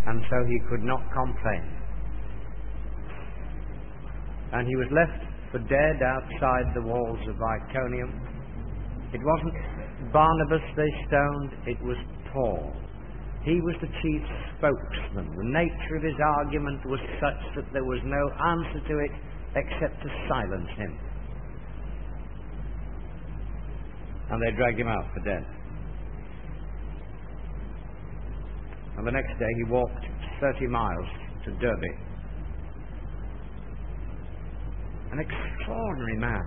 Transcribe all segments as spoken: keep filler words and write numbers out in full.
and so he could not complain. And he was left for dead outside the walls of Iconium. It wasn't Barnabas they stoned, it was Paul. He was the chief spokesman. The nature of his argument was such that there was no answer to it except to silence him. And they dragged him out for dead. And the next day he walked thirty miles to Derby. An extraordinary man.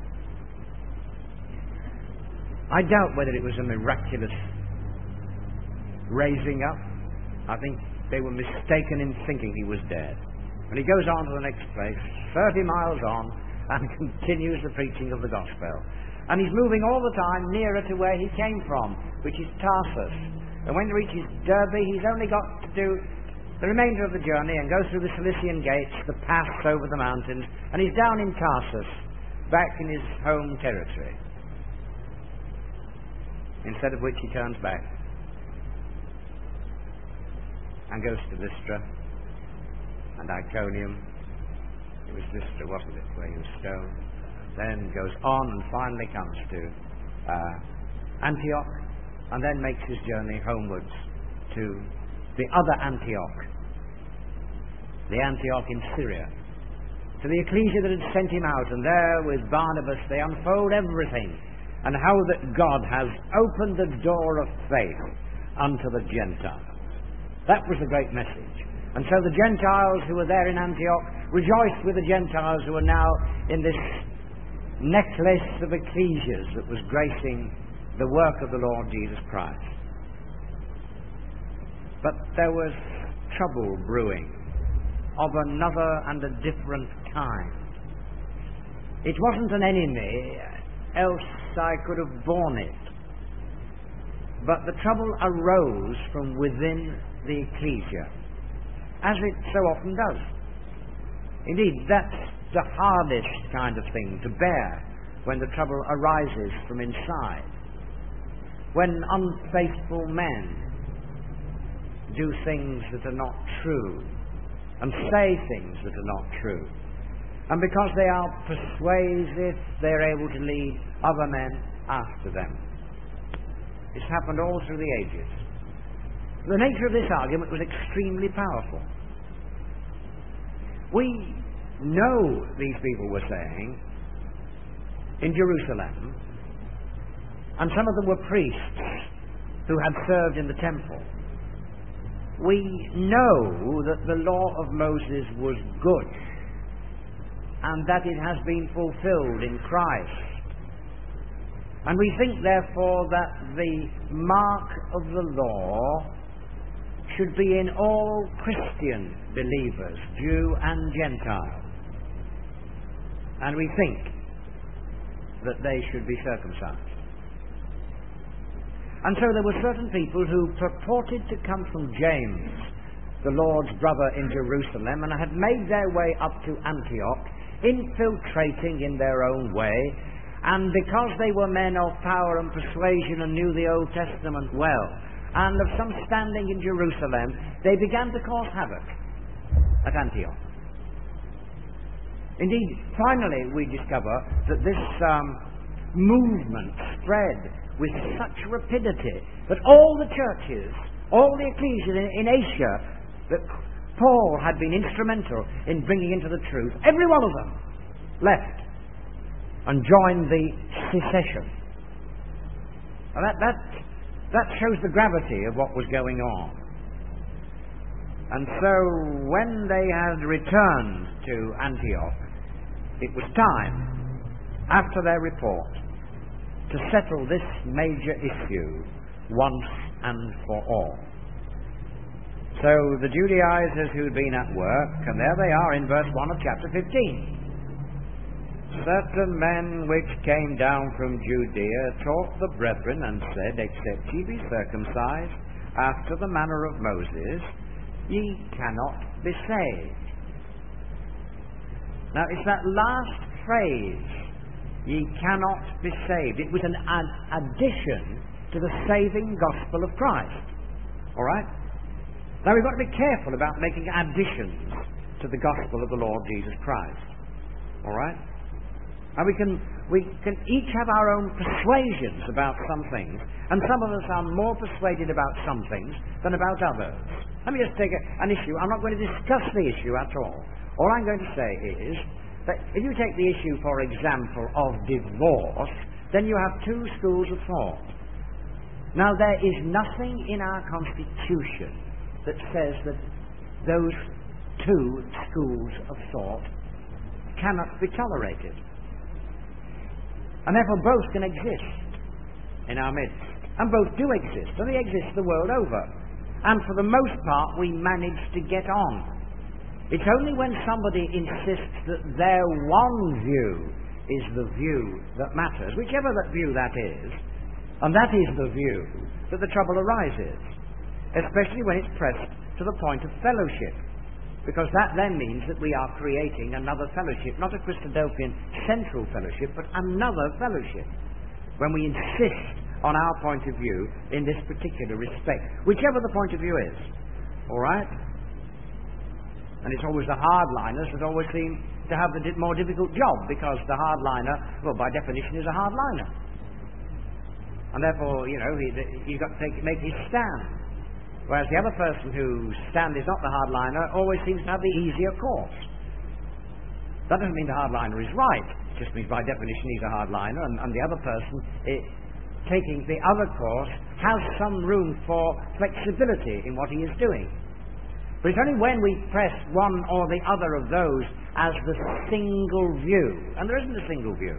I doubt whether it was a miraculous raising up. I think they were mistaken in thinking he was dead. And he goes on to the next place, thirty miles on, and continues the preaching of the gospel. And he's moving all the time nearer to where he came from, which is Tarsus. And when he reaches Derby, he's only got to do the remainder of the journey and go through the Cilician gates, the pass over the mountains, and he's down in Tarsus, back in his home territory. Instead of which he turns back and goes to Lystra and Iconium. It was Lystra, wasn't it, where he was stoned? Then goes on and finally comes to uh, Antioch, and then makes his journey homewards to the other Antioch, the Antioch in Syria, to the ecclesia that had sent him out. And there with Barnabas they unfold everything, and how that God has opened the door of faith unto the Gentiles. That was the great message. And so the Gentiles who were there in Antioch rejoiced with the Gentiles who were now in this necklace of ecclesias that was gracing the work of the Lord Jesus Christ. But there was trouble brewing of another and a different kind. It wasn't an enemy, else I could have borne it. But the trouble arose from within the ecclesia, as it so often does. Indeed, that's the hardest kind of thing to bear, when the trouble arises from inside. When unfaithful men do things that are not true, and say things that are not true, and because they are persuasive, they're able to lead other men after them. It's happened all through the ages. The nature of this argument was extremely powerful. We know, these people were saying, in Jerusalem, and some of them were priests who had served in the temple. We know that the law of Moses was good, and that it has been fulfilled in Christ. And we think, therefore, that the mark of the law should be in all Christian believers, Jew and Gentile. And we think that they should be circumcised. And so there were certain people who purported to come from James, the Lord's brother in Jerusalem, and had made their way up to Antioch, infiltrating in their own way. And because they were men of power and persuasion and knew the Old Testament well, and of some standing in Jerusalem, they began to cause havoc at Antioch. Indeed, finally we discover that this um, movement spread with such rapidity that all the churches, all the ecclesias in, in Asia that Paul had been instrumental in bringing into the truth, every one of them left and joined the secession. Now that, that, that shows the gravity of what was going on. And so when they had returned to Antioch, it was time, after their report, to settle this major issue once and for all. So the Judaizers who'd been at work, and there they are in verse one of chapter fifteen. Certain men which came down from Judea taught the brethren and said, except ye be circumcised after the manner of Moses, ye cannot be saved. Now it's that last phrase, ye cannot be saved. It was an ad- addition to the saving gospel of Christ. Alright? Now we've got to be careful about making additions to the gospel of the Lord Jesus Christ. All right? And we can, we can each have our own persuasions about some things, and some of us are more persuaded about some things than about others. Let me just take a, an issue. I'm not going to discuss the issue at all. All I'm going to say is that if you take the issue, for example, of divorce, then you have two schools of thought. Now, there is nothing in our Constitution that says that those two schools of thought cannot be tolerated. And therefore both can exist in our midst. And both do exist, and they exist the world over. And for the most part we manage to get on. It's only when somebody insists that their one view is the view that matters, whichever that view that is, and that is the view, that the trouble arises. Especially when it's pressed to the point of fellowship. Because that then means that we are creating another fellowship, not a Christadelphian central fellowship, but another fellowship. When we insist on our point of view in this particular respect, whichever the point of view is. All right? And it's always the hardliners that always seem to have the more difficult job, because the hardliner, well, by definition, is a hardliner. And therefore, you know, he, he's got to take, make his stand. Whereas the other person whose stand is not the hardliner always seems to have the easier course. That doesn't mean the hardliner is right. It just means by definition he's a hardliner, and, and the other person, it, taking the other course, has some room for flexibility in what he is doing. But it's only when we press one or the other of those as the single view, and there isn't a single view.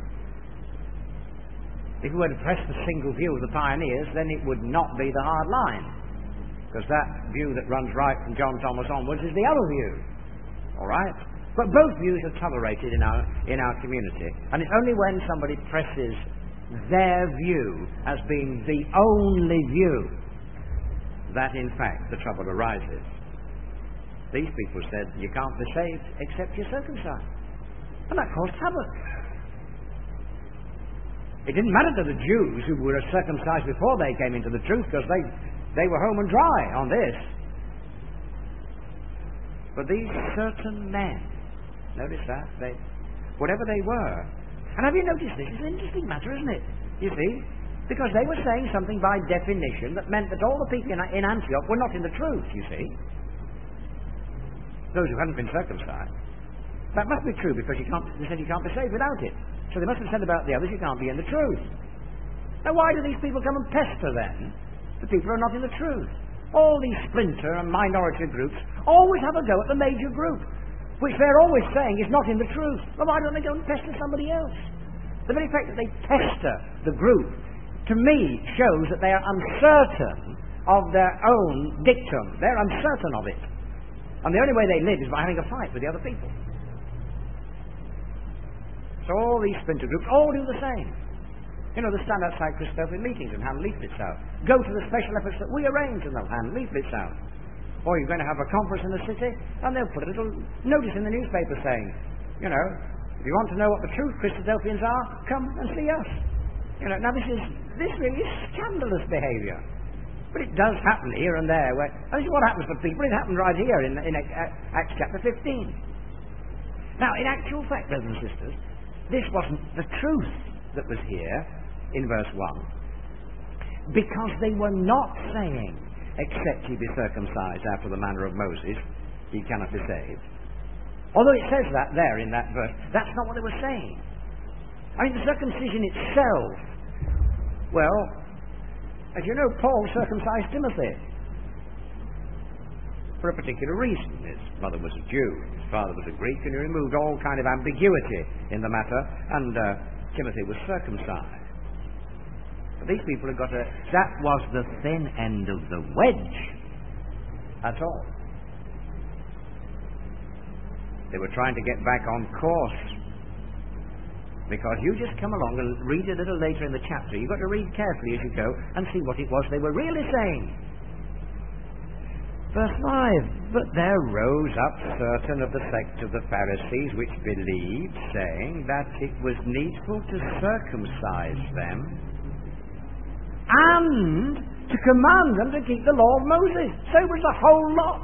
If we were to press the single view of the pioneers, then it would not be the hard line. Because that view that runs right from John Thomas onwards is the other view. All right? But both views are tolerated in our, in our community. And it's only when somebody presses their view as being the only view that, in fact, the trouble arises. These people said, you can't be saved except you're circumcised. And that caused havoc. It didn't matter to the Jews who were circumcised before they came into the truth, because they... They were home and dry on this. But these certain men, notice that, they, whatever they were. And have you noticed this? It's an interesting matter, isn't it? You see? Because they were saying something by definition that meant that all the people in, in Antioch were not in the truth, you see. Those who hadn't been circumcised. That must be true, because you can't, they said you can't be saved without it. So they must have said about the others, you can't be in the truth. Now why do these people come and pester then? The people are not in the truth. All these splinter and minority groups always have a go at the major group, which they're always saying is not in the truth. Well, why don't they go and pester somebody else? The very fact that they pester the group, to me, shows that they are uncertain of their own dictum. They're uncertain of it. And the only way they live is by having a fight with the other people. So all these splinter groups all do the same. You know, they stand outside Christadelphian meetings and hand leaflets out. Go to the special efforts that we arrange and they'll hand leaflets out. Or you're going to have a conference in the city and they'll put a little notice in the newspaper saying, you know, if you want to know what the truth Christadelphians are, come and see us. You know, now this is, this really is scandalous behaviour. But it does happen here and there. Where, and this is what happens to people. It happened right here in, in Acts chapter fifteen. Now, in actual fact, brothers and sisters, this wasn't the truth that was here in verse one, because they were not saying, except ye be circumcised after the manner of Moses, ye cannot be saved. Although it says that there in that verse, that's not what they were saying. I mean, the circumcision itself, well, as you know, Paul circumcised Timothy for a particular reason. His mother was a Jew, his father was a Greek, and he removed all kind of ambiguity in the matter, and uh, Timothy was circumcised. But these people had got a... That was the thin end of the wedge. That's all. They were trying to get back on course. Because you just come along and read a little later in the chapter. You've got to read carefully as you go and see what it was they were really saying. Verse five, but there rose up certain of the sect of the Pharisees which believed, saying that it was needful to circumcise them and to command them to keep the law of Moses. So it was the whole lot.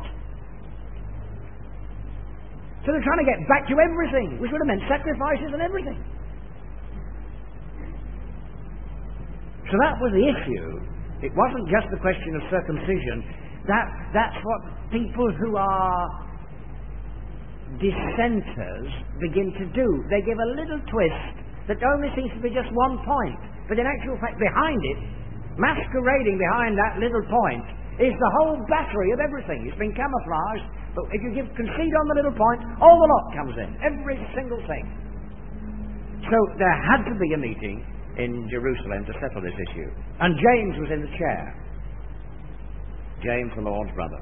So they're trying to get back to everything, which would have meant sacrifices and everything. So that was the issue. It wasn't just the question of circumcision. That, that's what people who are dissenters begin to do. They give a little twist that only seems to be just one point. But in actual fact, behind it, masquerading behind that little point, is the whole battery of everything. It's been camouflaged, but if you give concede on the little point, all the lot comes in. Every single thing. So there had to be a meeting in Jerusalem to settle this issue. And James was in the chair. James, the Lord's brother.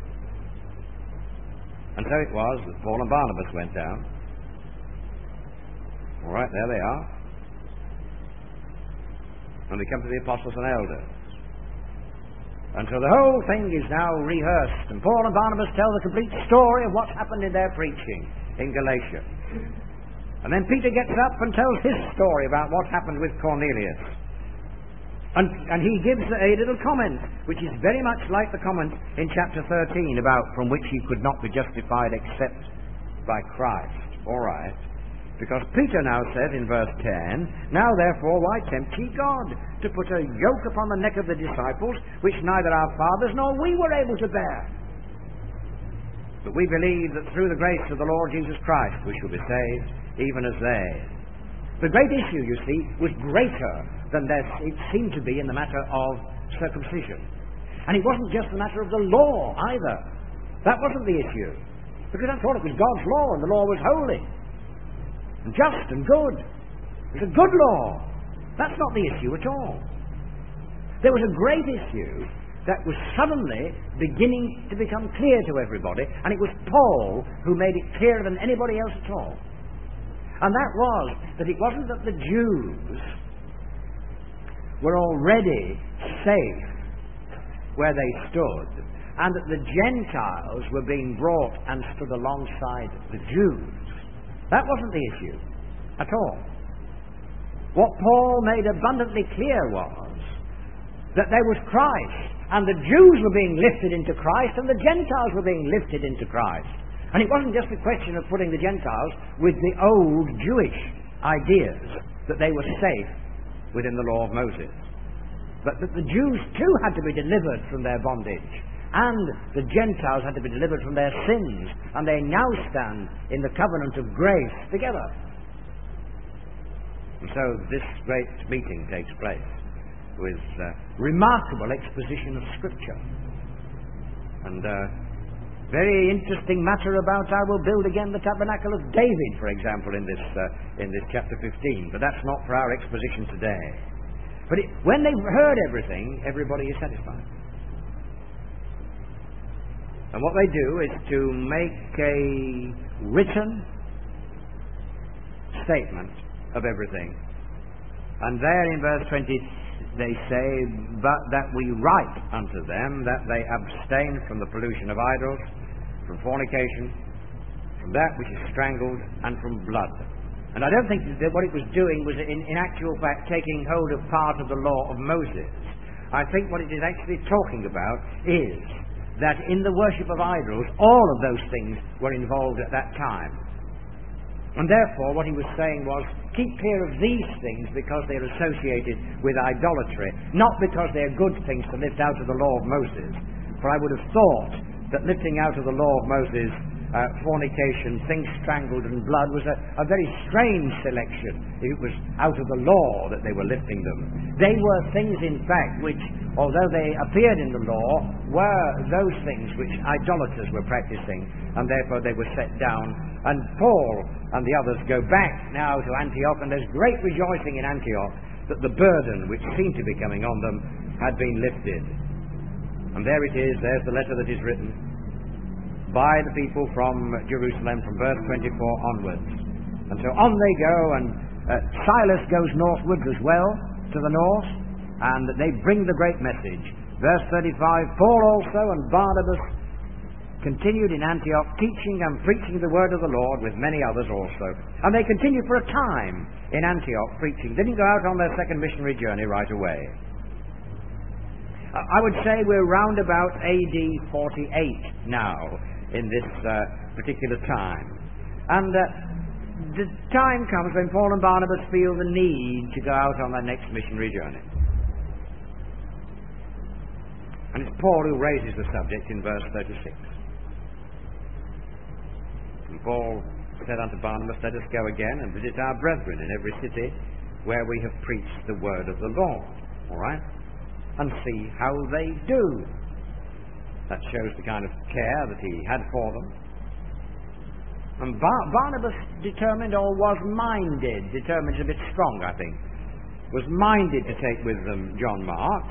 And so it was that Paul and Barnabas went down. All right, there they are. And they come to the apostles and elders. And so the whole thing is now rehearsed. And Paul and Barnabas tell the complete story of what's happened in their preaching in Galatia. And then Peter gets up and tells his story about what happened with Cornelius. And, and he gives a little comment, which is very much like the comment in chapter thirteen about from which he could not be justified except by Christ. All right. Because Peter now says in verse ten, "Now therefore why tempt ye God, to put a yoke upon the neck of the disciples, which neither our fathers nor we were able to bear? But we believe that through the grace of the Lord Jesus Christ we shall be saved, even as they." The great issue, you see, was greater than there it seemed to be in the matter of circumcision. And it wasn't just the matter of the law either. That wasn't the issue. Because I thought it was God's law, and the law was holy and just and good. It was a good law. That's not the issue at all. There was a great issue that was suddenly beginning to become clear to everybody, and it was Paul who made it clearer than anybody else at all. And that was that it wasn't that the Jews were already safe where they stood, and that the Gentiles were being brought and stood alongside the Jews. That wasn't the issue at all. What Paul made abundantly clear was that there was Christ, and the Jews were being lifted into Christ, and the Gentiles were being lifted into Christ. And it wasn't just a question of putting the Gentiles with the old Jewish ideas that they were safe within the law of Moses, but that the Jews too had to be delivered from their bondage, and the Gentiles had to be delivered from their sins, and they now stand in the covenant of grace together. And so this great meeting takes place with uh, remarkable exposition of Scripture, and uh, very interesting matter about "I will build again the tabernacle of David," for example, in this uh, in this chapter fifteen. But that's not for our exposition today. But it, when they've heard everything, everybody is satisfied. And what they do is to make a written statement of everything. And there in verse twenty they say, "But that we write unto them that they abstain from the pollution of idols, from fornication, from that which is strangled, and from blood." And I don't think that what it was doing was in, in actual fact taking hold of part of the law of Moses. I think what it is actually talking about is that in the worship of idols, all of those things were involved at that time. And therefore what he was saying was, keep clear of these things because they're associated with idolatry, not because they're good things to lift out of the law of Moses. For I would have thought that lifting out of the law of Moses uh, fornication, things strangled, and blood was a, a very strange selection. It was out of the law that they were lifting them. They were things, in fact, which, although they appeared in the law, were those things which idolaters were practicing, and therefore they were set down. And Paul and the others go back now to Antioch, and there's great rejoicing in Antioch that the burden which seemed to be coming on them had been lifted. And there it is, there's the letter that is written by the people from Jerusalem from verse twenty-four onwards. And so on they go, and uh, Silas goes northwards as well, to the north, and they bring the great message. Verse thirty-five, Paul also and Barnabas continued in Antioch, teaching and preaching the word of the Lord with many others also. And they continued for a time in Antioch preaching. They didn't go out on their second missionary journey right away. I would say we're round about A D forty-eight now in this uh, particular time. And uh, the time comes when Paul and Barnabas feel the need to go out on their next missionary journey. And it's Paul who raises the subject in verse thirty-six. And Paul said unto Barnabas, let us go again and visit our brethren in every city where we have preached the word of the Lord. All right? And see how they do. That shows the kind of care that he had for them. And Bar- Barnabas determined, or was minded, determined is a bit strong, I think, was minded to take with them John Mark,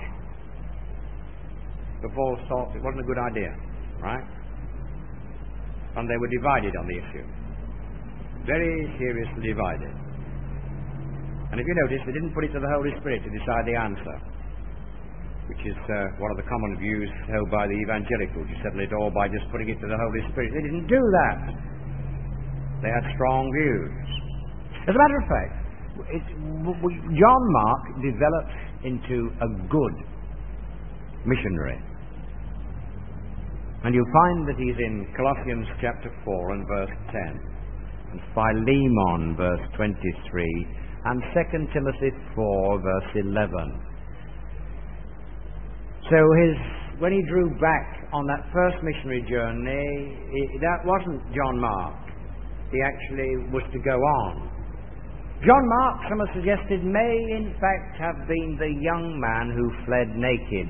but Paul thought it wasn't a good idea, right? And they were divided on the issue. Very seriously divided. And if you notice, they didn't put it to the Holy Spirit to decide the answer, which is uh, one of the common views held by the evangelicals. You settle it all by just putting it to the Holy Spirit. They didn't do that. They had strong views. As a matter of fact, it, w- John Mark developed into a good missionary. And you'll find that he's in Colossians chapter four and verse ten, and Philemon verse twenty-three, and Second Timothy four verse eleven. So his, when he drew back on that first missionary journey, it, that wasn't John Mark. He actually was to go on. John Mark, some have suggested, may in fact have been the young man who fled naked.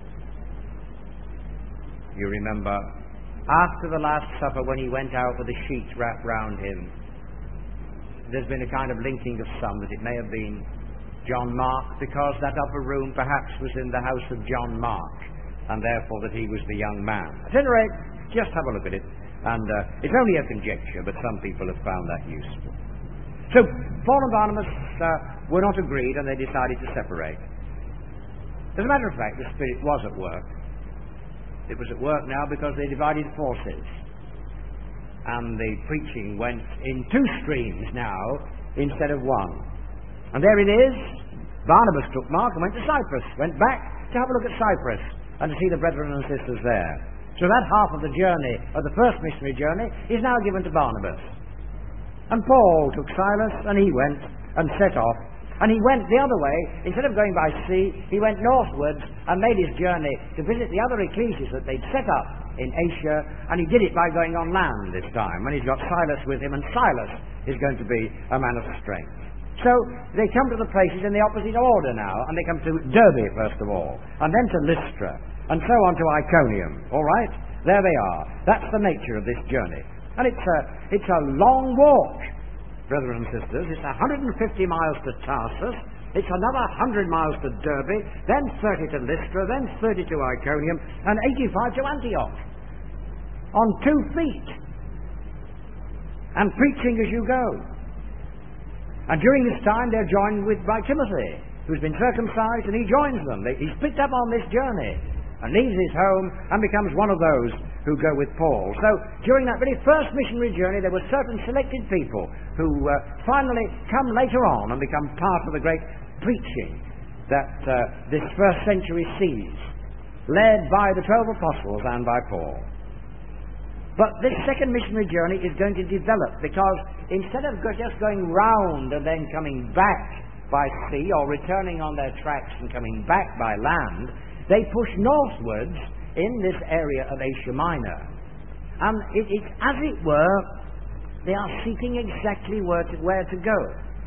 You remember, after the Last Supper, when he went out with the sheets wrapped round him, there's been a kind of linking of some that it may have been John Mark, because that upper room perhaps was in the house of John Mark, and therefore that he was the young man. At any rate, just have a look at it, and uh, it's only a conjecture, but some people have found that useful. So, Paul and Barnabas uh, were not agreed, and they decided to separate. As a matter of fact, the Spirit was at work. It was at work now because they divided forces. And the preaching went in two streams now instead of one. And there it is. Barnabas took Mark and went to Cyprus, went back to have a look at Cyprus and to see the brethren and sisters there. So that half of the journey, of the first missionary journey, is now given to Barnabas. And Paul took Silas and he went and set off. And he went the other way. Instead of going by sea, he went northwards and made his journey to visit the other ecclesias that they'd set up in Asia, and he did it by going on land this time, and he's got Silas with him, and Silas is going to be a man of strength. So they come to the places in the opposite order now, and they come to Derbe first of all, and then to Lystra, and so on to Iconium. All right? There they are. That's the nature of this journey. And it's a, it's a long walk, brethren and sisters. It's one hundred fifty miles to Tarsus. It's another one hundred miles to Derbe, then thirty to Lystra, then thirty to Iconium, and eighty-five to Antioch. On two feet. And preaching as you go. And during this time they're joined with by Timothy, who's been circumcised, and he joins them. He's picked up on this journey and leaves his home and becomes one of those who go with Paul. So during that very first missionary journey, there were certain selected people who uh, finally come later on and become part of the great preaching that uh, this first century sees, led by the twelve apostles and by Paul. But this second missionary journey is going to develop, because instead of just going round and then coming back by sea, or returning on their tracks and coming back by land, they push northwards in this area of Asia Minor. And it, it's, as it were, they are seeking exactly where to, where to go.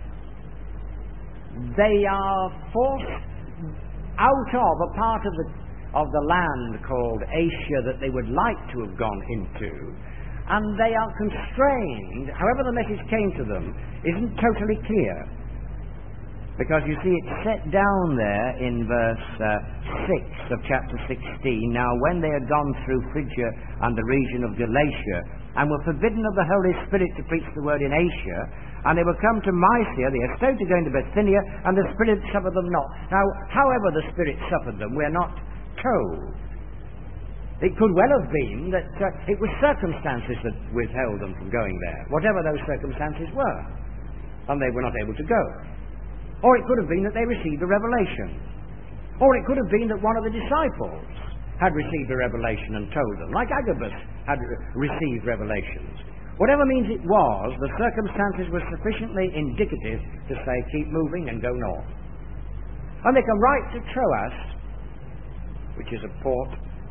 They are forced out of a part of the, of the land called Asia that they would like to have gone into, and they are constrained, however the message came to them, isn't totally clear. Because you see it's set down there in verse uh, six of chapter sixteen. Now when they had gone through Phrygia and the region of Galatia, and were forbidden of the Holy Spirit to preach the word in Asia, and they were come to Mysia, they estowed to go into Bithynia, and the Spirit suffered them not. Now, however the Spirit suffered them, we're not told. It could well have been that uh, it was circumstances that withheld them from going there, whatever those circumstances were, and they were not able to go. Or it could have been that they received a revelation. Or it could have been that one of the disciples had received a revelation and told them, like Agabus had received revelations. Whatever means it was, the circumstances were sufficiently indicative to say, keep moving and go north. And they come right to Troas, which is a port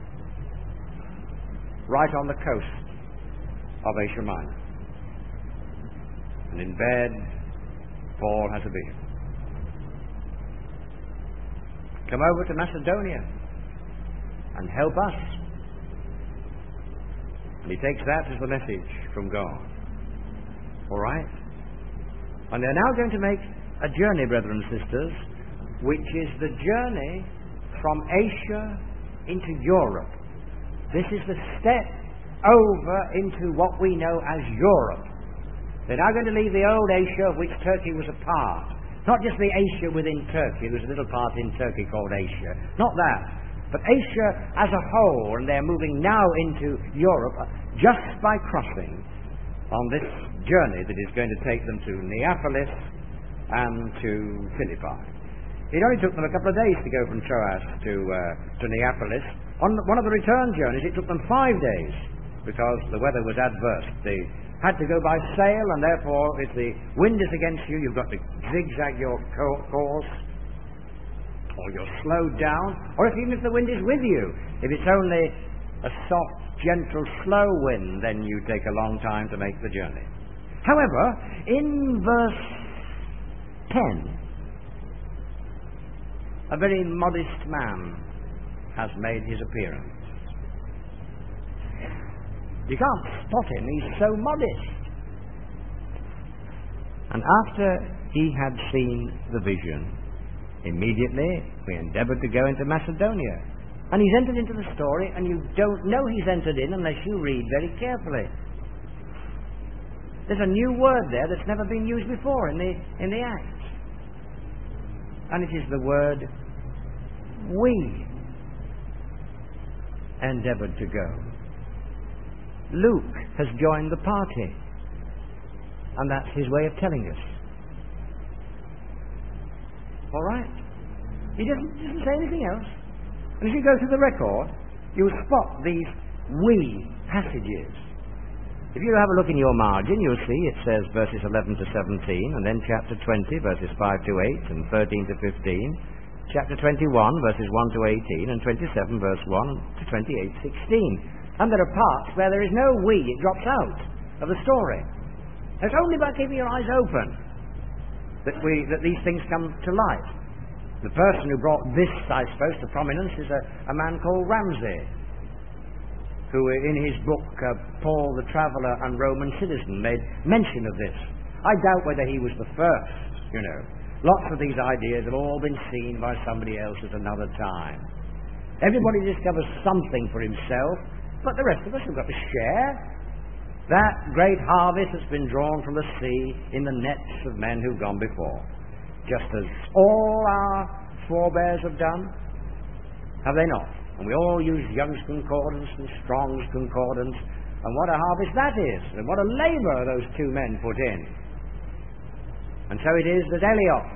right on the coast of Asia Minor. And in bed, Paul has a vision. Come over to Macedonia and help us. And he takes that as the message from God. All right? And they're now going to make a journey, brethren and sisters, which is the journey from Asia into Europe. This is the step over into what we know as Europe. They're now going to leave the old Asia of which Turkey was a part. Not just the Asia within Turkey. There was a little part in Turkey called Asia. Not that. But Asia as a whole, and they're moving now into Europe just by crossing on this journey that is going to take them to Neapolis and to Philippi. It only took them a couple of days to go from Troas to, uh, to Neapolis. On one of the return journeys, it took them five days because the weather was adverse. They had to go by sail, and therefore, if the wind is against you, you've got to zigzag your co- course, or you're slowed down, or if even if the wind is with you, if it's only a soft, gentle, slow wind, then you take a long time to make the journey. However, in verse ten, a very modest man has made his appearance. You can't spot him, he's so modest. And after he had seen the vision, immediately we endeavoured to go into Macedonia. And he's entered into the story, and you don't know he's entered in unless you read very carefully. There's a new word there that's never been used before in the, in the Acts. And it is the word we endeavoured to go. Luke has joined the party, and that's his way of telling us. All right? He doesn't, doesn't say anything else. And if you go through the record, you'll spot these we passages. If you have a look in your margin, you'll see it says verses eleven to seventeen, and then chapter twenty, verses five to eight, and thirteen to fifteen, chapter twenty-one, verses one to eighteen, and twenty-seven, verse one to twenty-eight, sixteen. And there are parts where there is no we, it drops out of the story. It's only by keeping your eyes open that we that these things come to light. The person who brought this, I suppose, to prominence is a, a man called Ramsay, who in his book, uh, Paul the Traveller and Roman Citizen, made mention of this. I doubt whether he was the first, you know. Lots of these ideas have all been seen by somebody else at another time. Everybody discovers something for himself, but the rest of us have got to share that great harvest that's been drawn from the sea in the nets of men who've gone before. Just as all our forebears have done, have they not? And we all use Young's Concordance and Strong's Concordance, and what a harvest that is, and what a labour those two men put in. And so it is that Eliot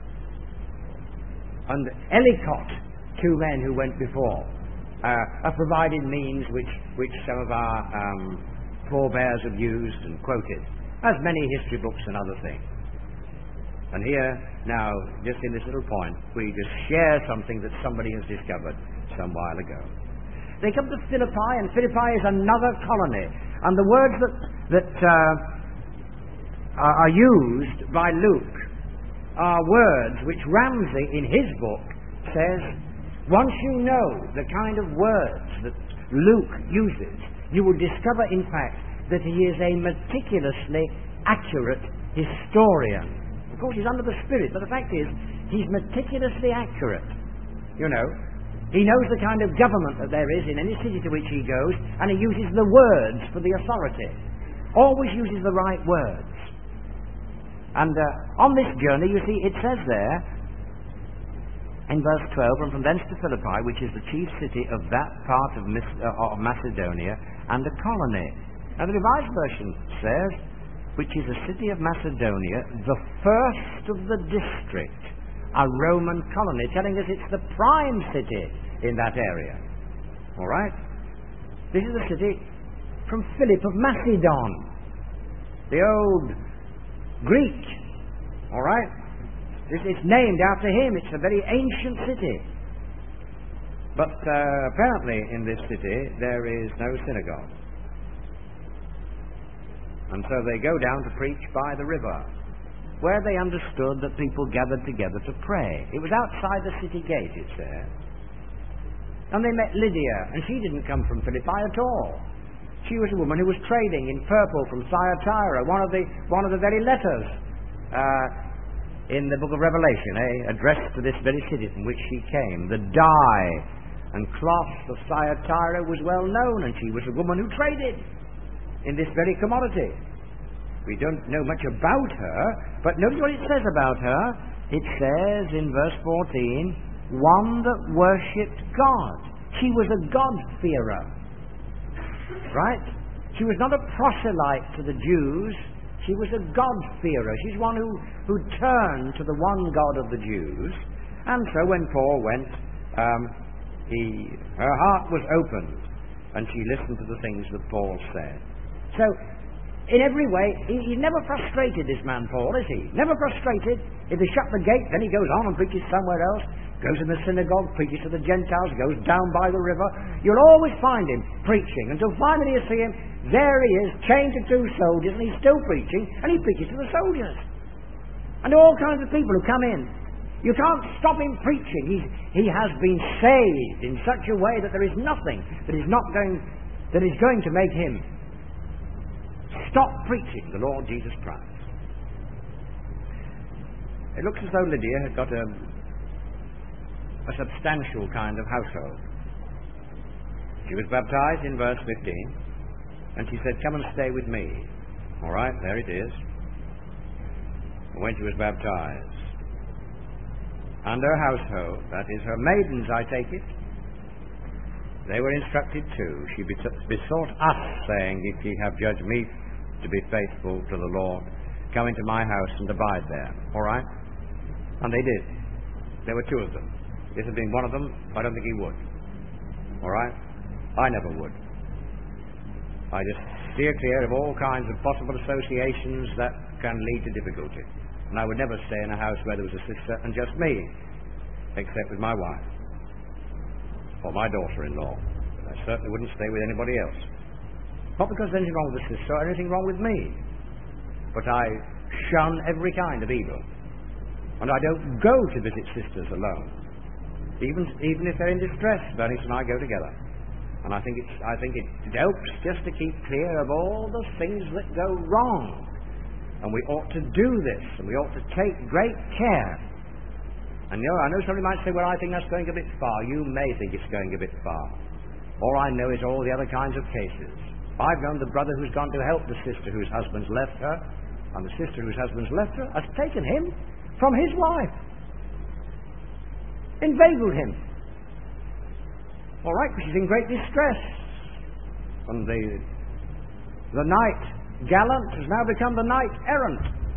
and Ellicott, two men who went before, uh, have provided means which, which some of our um, forebears have used and quoted, as many history books and other things. And here, now, just in this little point, we just share something that somebody has discovered some while ago. They come to Philippi, and Philippi is another colony. And the words that, that uh, are used by Luke are words which Ramsay, in his book, says, once you know the kind of words that Luke uses, you will discover, in fact, that he is a meticulously accurate historian. Of course, he's under the Spirit, but the fact is, he's meticulously accurate. You know, he knows the kind of government that there is in any city to which he goes, and he uses the words for the authority. Always uses the right words. And uh, on this journey, you see, it says there, in verse twelve, and from thence to Philippi, which is the chief city of that part of, Mis- uh, of Macedonia, and a colony. Now the Revised Version says, which is a city of Macedonia, the first of the district a Roman colony, telling us it's the prime city in that area. All right? This is a city from Philip of Macedon, the old Greek. All right? It's, it's named after him. It's a very ancient city. But uh, apparently in this city there is no synagogue. And so they go down to preach by the river, where they understood that people gathered together to pray. It was outside the city gate, it said. And they met Lydia, and she didn't come from Philippi at all. She was a woman who was trading in purple from Thyatira, one of the, one of the very letters uh, in the book of Revelation, eh, addressed to this very city from which she came. The dye and cloth of Thyatira was well known, and she was a woman who traded in this very commodity. We don't know much about her, but notice what it says about her. It says in verse fourteen, one that worshipped God. She was a God-fearer. Right? She was not a proselyte to the Jews. She was a God-fearer. She's one who, who turned to the one God of the Jews. And so when Paul went, um, he, her heart was opened, and she listened to the things that Paul said. So, in every way, he, he's never frustrated, this man Paul, is he? Never frustrated. If they shut the gate, then he goes on and preaches somewhere else, goes in the synagogue, preaches to the Gentiles, goes down by the river. You'll always find him preaching, until finally you see him, there he is, chained to two soldiers, and he's still preaching, and he preaches to the soldiers. And all kinds of people who come in. You can't stop him preaching. He's, he has been saved in such a way that there is nothing that is not going, that is going to make him stop preaching the Lord Jesus Christ. It looks as though Lydia had got a, a substantial kind of household. She was baptized in verse fifteen, and she said, come and stay with me. All right, there it is. When she was baptized, and her household, that is her maidens, I take it, they were instructed too. She besought us, saying, if ye have judged me to be faithful to the Lord, come into my house and abide there. All right? And they did. There were two of them. This had been one of them, I don't think he would. All right? I never would. I just steer clear of all kinds of possible associations that can lead to difficulty. And I would never stay in a house where there was a sister and just me, except with my wife or my daughter-in-law. I certainly wouldn't stay with anybody else. Not because there's anything wrong with the sister or anything wrong with me, but I shun every kind of evil. And I don't go to visit sisters alone. Even even if they're in distress, Bernice and I go together. And I think it's I think it helps just to keep clear of all the things that go wrong. And we ought to do this, and we ought to take great care. And you know, I know somebody might say, well, I think that's going a bit far. You may think it's going a bit far. All I know is all the other kinds of cases. I've known the brother who's gone to help the sister whose husband's left her, and the sister whose husband's left her has taken him from his wife, inveigled him. All right, because she's in great distress. And the, the knight gallant has now become the knight errant,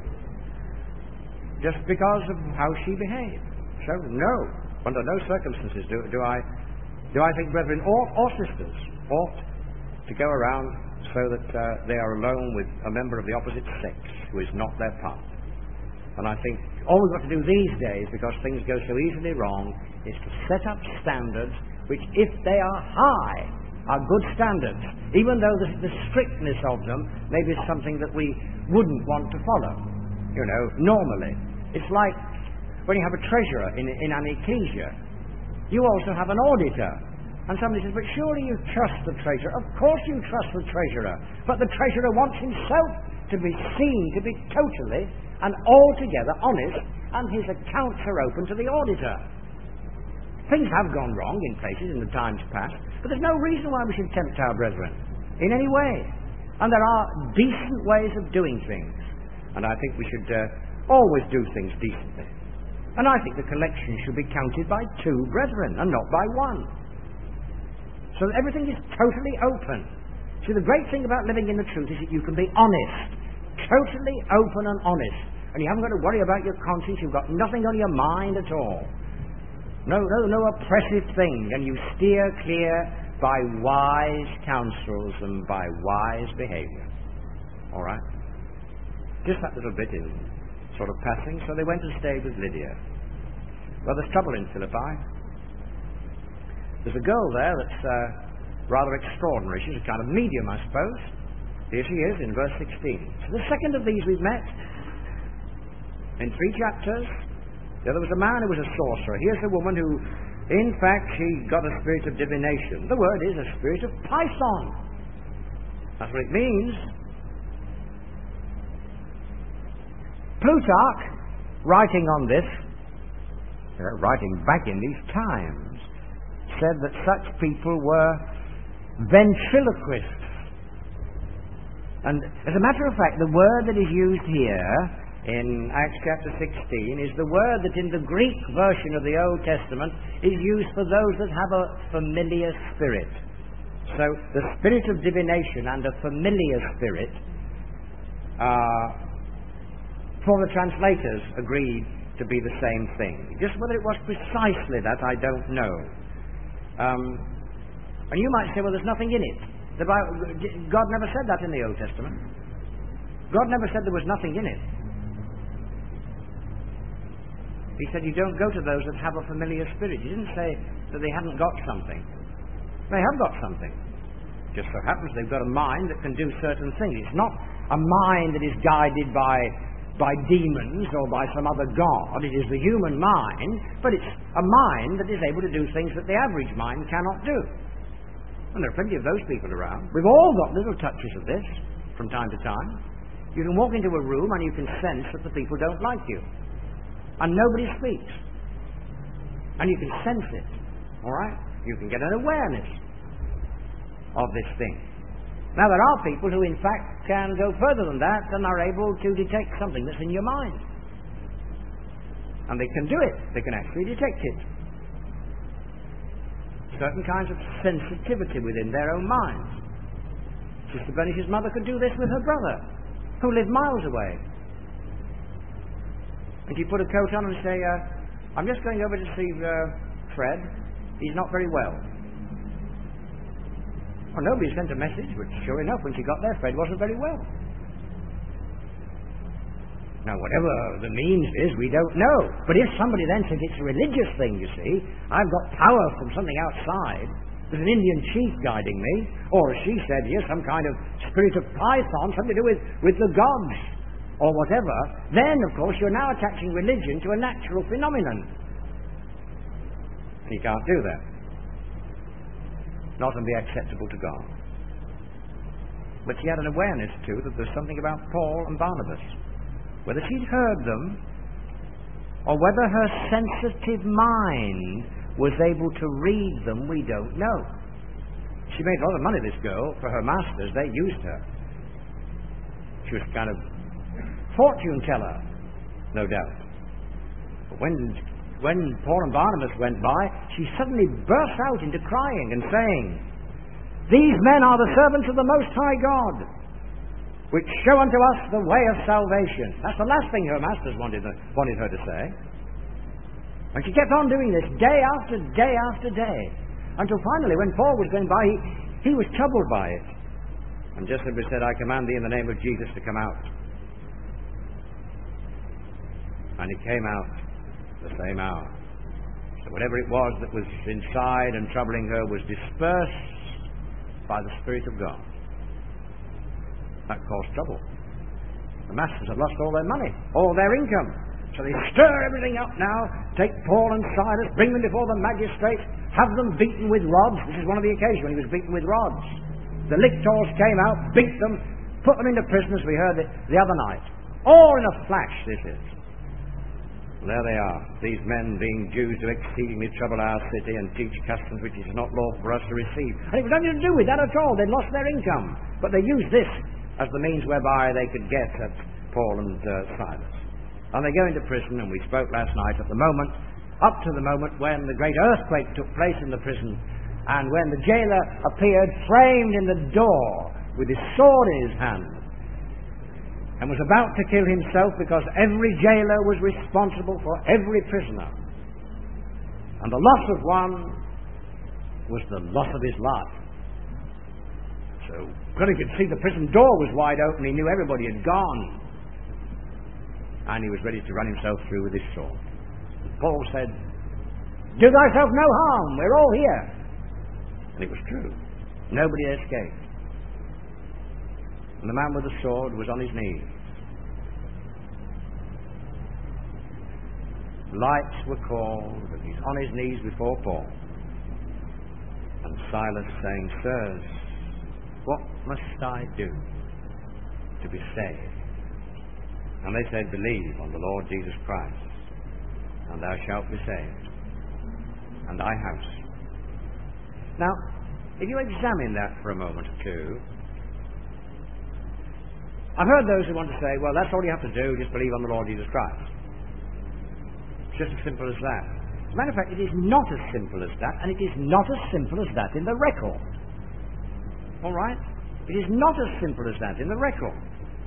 just because of how she behaved. So, no, under no circumstances do, do I do I think brethren or, or sisters ought to go around so that uh, they are alone with a member of the opposite sex who is not their part. And I think all we've got to do these days, because things go so easily wrong, is to set up standards which, if they are high, are good standards, even though the, the strictness of them may be something that we wouldn't want to follow, you know, normally. It's like when you have a treasurer in, in an ecclesia, you also have an auditor. And somebody says, but surely you trust the treasurer. Of course you trust the treasurer. But the treasurer wants himself to be seen to be totally and altogether honest, and his accounts are open to the auditor. Things have gone wrong in places in the times past, but there's no reason why we should tempt our brethren in any way. And there are decent ways of doing things. And I think we should uh, always do things decently. And I think the collection should be counted by two brethren and not by one. So that everything is totally open. See, the great thing about living in the truth is that you can be honest. Totally open and honest. and you haven't got to worry about your conscience. You've got nothing on your mind at all. No, no, no oppressive thing, and you steer clear by wise counsels and by wise behavior. All right? Just that little bit in sort of passing. So they went and stayed with Lydia. Well, there's trouble in Philippi. There's a girl there that's uh, rather extraordinary. She's a kind of medium, I suppose. Here she is in verse sixteen. So the second of these we've met in three chapters. The other was a man who was a sorcerer. Here's a woman who, in fact, she got a spirit of divination. The word is a spirit of Python. That's what it means. Plutarch, writing on this, uh, writing back in these times, said that such people were ventriloquists. And as a matter of fact, the word that is used here in Acts chapter sixteen is the word that in the Greek version of the Old Testament is used for those that have a familiar spirit. So the spirit of divination and a familiar spirit, uh, for the translators, agreed to be the same thing. Just whether it was precisely that, I don't know. Um, and you might say, well, there's nothing in it. The Bible, God never said that in the Old Testament. God never said there was nothing in it. He said you don't go to those that have a familiar spirit. He didn't say that they haven't got something. They have got something. Just so happens they've got a mind that can do certain things. It's not a mind that is guided by by demons or by some other god. It is the human mind, but it's a mind that is able to do things that the average mind cannot do. And there are plenty of those people around. We've all got little touches of this from time to time. You can walk into a room and you can sense that the people don't like you. And nobody speaks. And you can sense it. All right? You can get an awareness of this thing. Now, there are people who, in fact, can go further than that and are able to detect something that's in your mind. And they can do it. They can actually detect it. Certain kinds of sensitivity within their own minds. Sister Benish's mother could do this with her brother, who lived miles away. And she'd put a coat on and say, uh, I'm just going over to see uh, Fred. He's not very well. Well, nobody sent a message, but sure enough, when she got there, Fred wasn't very well. Now, whatever the means is, we don't know. But if somebody then says it's a religious thing, you see, I've got power from something outside, there's an Indian chief guiding me, or as she said here, some kind of spirit of Python, something to do with, with the gods, or whatever, then, of course, you're now attaching religion to a natural phenomenon. And you can't do that. Not and be acceptable to God. But she had an awareness, too, that there's something about Paul and Barnabas. Whether she'd heard them, or whether her sensitive mind was able to read them, we don't know. She made a lot of money, this girl, for her masters. They used her. She was kind of fortune teller, no doubt. But when, when Paul and Barnabas went by, she suddenly burst out into crying and saying, these men are the servants of the Most High God, which show unto us the way of salvation. That's the last thing her masters wanted, wanted her to say. And she kept on doing this day after day after day, until finally, when Paul was going by, he, he was troubled by it. And just as we said, I command thee in the name of Jesus to come out. And he came out the same hour. So whatever it was that was inside and troubling her was dispersed by the Spirit of God. That caused trouble. The masters had lost all their money, all their income. So they stir everything up now, take Paul and Silas, bring them before the magistrates, have them beaten with rods. This is one of the occasions when he was beaten with rods. The lictors came out, beat them, put them into prison, as we heard it the other night. All in a flash, this is. There they are, these men being Jews who exceedingly trouble our city and teach customs which it is not lawful for us to receive. And it was nothing to do with that at all. They'd lost their income. But they used this as the means whereby they could get at Paul and uh, Silas. And they go into prison, and we spoke last night at the moment, up to the moment when the great earthquake took place in the prison, and when the jailer appeared framed in the door with his sword in his hand. and was about to kill himself because every jailer was responsible for every prisoner. And the loss of one was the loss of his life. So, when he could see the prison door was wide open, he knew everybody had gone. And he was ready to run himself through with his sword. Paul said, "Do thyself no harm, we're all here." And it was true. Nobody escaped. And the man with the sword was on his knees. Lights were called, and he's on his knees before Paul. And Silas saying, "Sirs, what must I do to be saved?" And they said, "Believe on the Lord Jesus Christ, and thou shalt be saved, and thy house." Now, if you examine that for a moment or two, I've heard those who want to say, well, that's all you have to do, just believe on the Lord Jesus Christ. It's just as simple as that. As a matter of fact, it is not as simple as that, and it is not as simple as that in the record. All right? It is not as simple as that in the record.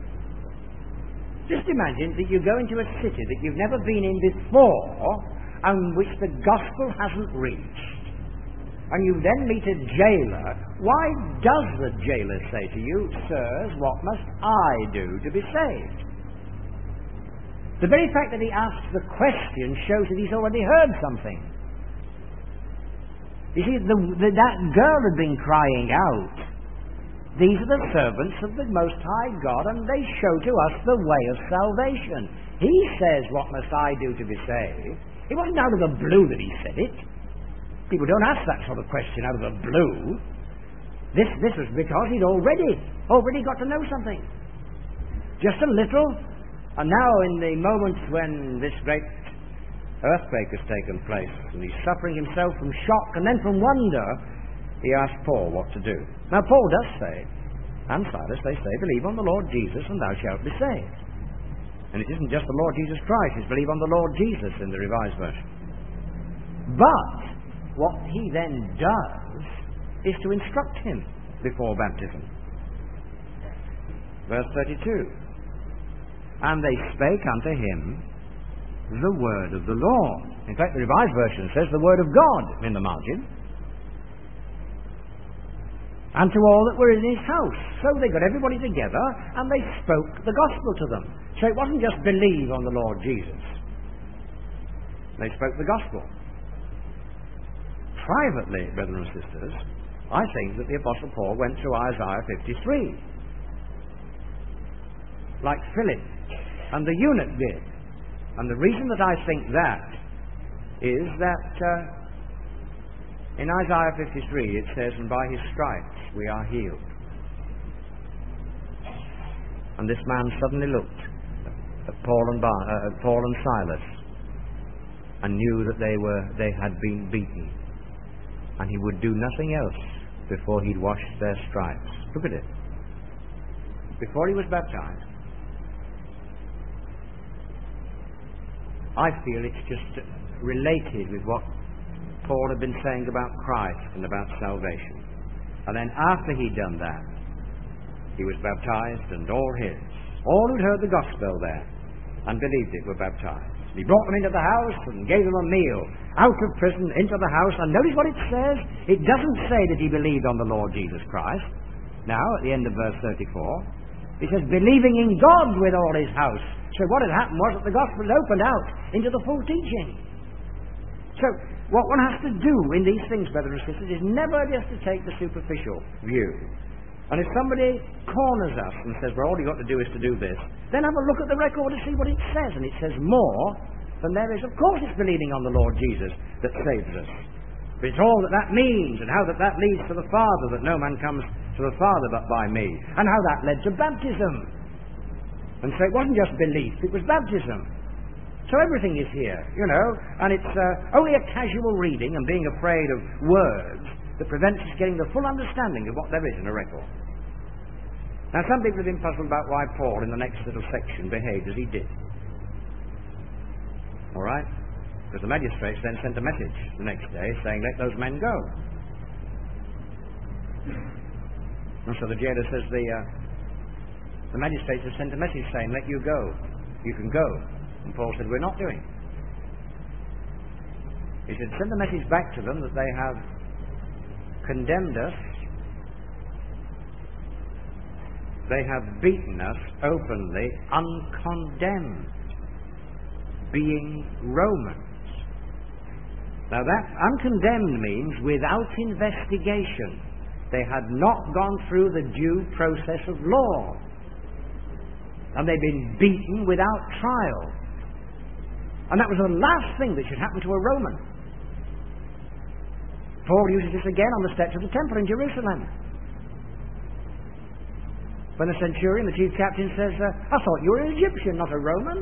Just imagine that you go into a city that you've never been in before, and which the gospel hasn't reached, and you then meet a jailer. Why does the jailer say to you, "Sirs, what must I do to be saved?" The very fact that he asks the question shows that he's already heard something. You see, the, the, that girl had been crying out, "These are the servants of the Most High God, and they show to us the way of salvation." He says, "What must I do to be saved?" It wasn't out of the blue that he said it. People don't ask that sort of question out of the blue. This, this was because he'd already, already got to know something. Just a little. And now in the moments when this great earthquake has taken place, and he's suffering himself from shock and then from wonder, he asked Paul what to do. Now Paul does say, and Silas, they say, "Believe on the Lord Jesus and thou shalt be saved." And it isn't just the Lord Jesus Christ, it's believe on the Lord Jesus in the Revised Version. But what he then does is to instruct him before baptism. Verse thirty-two. "And they spake unto him the word of the Lord." In fact, the Revised Version says the word of God in the margin. "And to all that were in his house." So they got everybody together and they spoke the gospel to them. So it wasn't just believe on the Lord Jesus. They spoke the gospel. Privately, brethren and sisters, I think that the Apostle Paul went through Isaiah fifty-three, like Philip and the eunuch did. And the reason that I think that is that uh, in Isaiah fifty-three it says, "And by his stripes we are healed." And this man suddenly looked at Paul and, Bar- uh, at Paul and Silas and knew that they were they had been beaten, and he would do nothing else before he'd washed their stripes. Look at it. Before he was baptized, I feel it's just related with what Paul had been saying about Christ and about salvation. And then after he'd done that, he was baptized, and all his, all who'd heard the gospel there and believed it were baptized. He brought them into the house and gave them a meal. Out of prison, into the house. And notice what it says. It doesn't say that he believed on the Lord Jesus Christ. Now, at the end of verse thirty-four, it says, "Believing in God with all his house." So what had happened was that the gospel had opened out into the full teaching. So, what one has to do in these things, brothers and sisters, is never just to take the superficial view. And if somebody corners us and says, "Well, all you've got to do is to do this," then have a look at the record and see what it says. And it says more than there is. Of course it's believing on the Lord Jesus that saves us. But it's all that that means, and how that that leads to the Father, that no man comes to the Father but by me. And how that led to baptism. And so it wasn't just belief, it was baptism. So everything is here, you know. And it's uh, only a casual reading and being afraid of words that prevents us getting the full understanding of what there is in a record. Now, some people have been puzzled about why Paul, in the next little section, behaved as he did. All right? Because the magistrates then sent a message the next day saying, "Let those men go." And so the jailer says, the, uh, The magistrates have sent a message saying, let you go. You can go. And Paul said, we're not doing. He said, send the message back to them that they have condemned us. They have beaten us openly, uncondemned, being Romans. Now that uncondemned means without investigation. They had not gone through the due process of law. And they'd been beaten without trial. And that was the last thing that should happen to a Roman. Paul uses this again on the steps of the temple in Jerusalem. When the centurion, the chief captain, says, uh, I thought you were an Egyptian, not a Roman.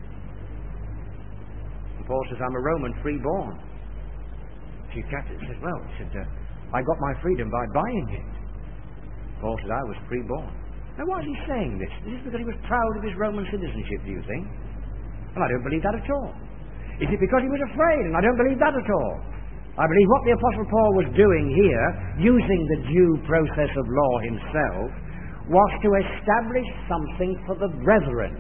And Paul says, I'm a Roman freeborn. The chief captain says, well, he said, uh, I got my freedom by buying it. Paul said, I was freeborn. Now why is he saying this? Is this because he was proud of his Roman citizenship, do you think? And I don't believe that at all. Is it because he was afraid? And I don't believe that at all. I believe what the Apostle Paul was doing here, using the due process of law himself, was to establish something for the brethren.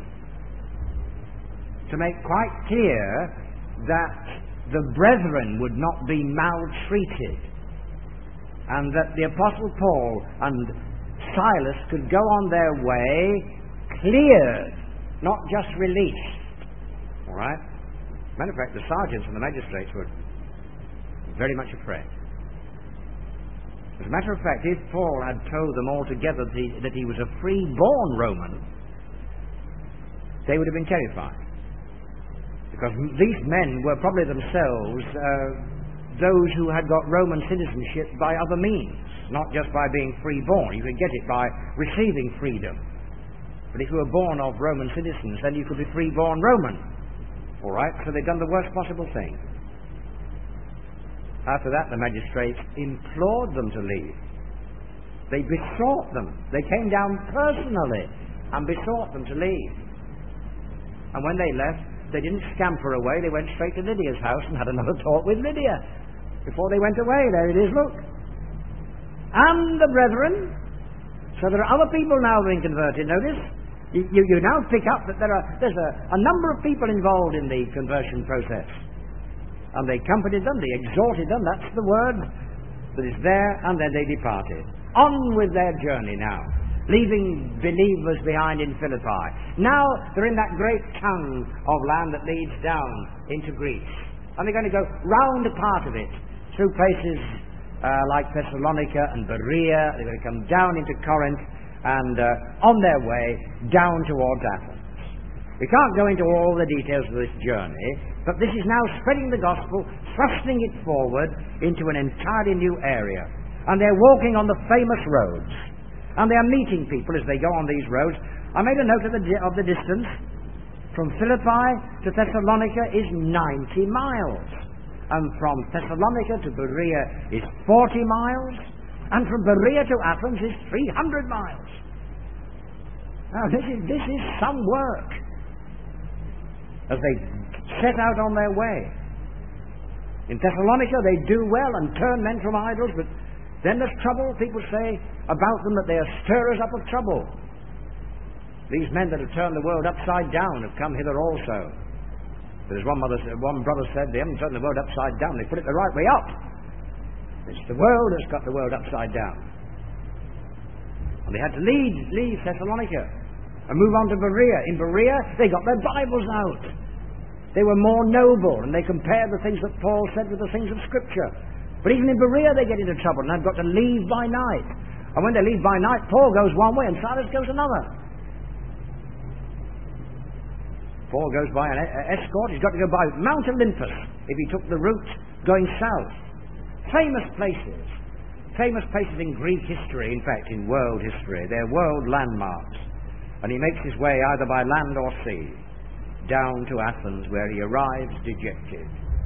To make quite clear that the brethren would not be maltreated. And that the Apostle Paul and Silas could go on their way cleared, not just released. All right? Matter of fact, the sergeants and the magistrates were very much afraid. As a matter of fact, if Paul had told them altogether that he, that he was a free-born Roman, they would have been terrified. Because these men were probably themselves uh, those who had got Roman citizenship by other means, not just by being free-born. You could get it by receiving freedom. But if you were born of Roman citizens, then you could be free-born Roman. All right? So they've done the worst possible thing. After that, the magistrates implored them to leave. They besought them. They came down personally and besought them to leave. And when they left, they didn't scamper away. They went straight to Lydia's house and had another talk with Lydia. Before they went away, there it is, look. And the brethren, so there are other people now being converted, notice. You, you, you now pick up that there are, there's a, a number of people involved in the conversion process. And they comforted them, they exhorted them, that's the word that is there, and then they departed. On with their journey now, leaving believers behind in Philippi. Now they're in that great tongue of land that leads down into Greece. And they're going to go round a part of it, through places uh, like Thessalonica and Berea. They're going to come down into Corinth, and uh, on their way down towards Athens. We can't go into all the details of this journey, but this is now spreading the gospel, thrusting it forward into an entirely new area. And they're walking on the famous roads. And they're meeting people as they go on these roads. I made a note of the, di- of the distance. From Philippi to Thessalonica is ninety miles. And from Thessalonica to Berea is forty miles. And from Berea to Athens is three hundred miles. Now this is, this is some work. As they set out on their way. In Thessalonica they do well and turn men from idols, but then there's trouble. People say about them that they are stirrers up of trouble. These men that have turned the world upside down have come hither also. But as one, mother, one brother said, they haven't turned the world upside down, they put it the right way up. It's the world that's got the world upside down. And they had to leave, leave Thessalonica and move on to Berea. In Berea, they got their Bibles out. They were more noble, and they compared the things that Paul said with the things of Scripture. But even in Berea, they get into trouble, and they've got to leave by night. And when they leave by night, Paul goes one way, and Silas goes another. Paul goes by an escort. He's got to go by Mount Olympus if he took the route going south. Famous places. Famous places in Greek history, in fact, in world history. They're world landmarks. And he makes his way either by land or sea down to Athens, where he arrives dejected.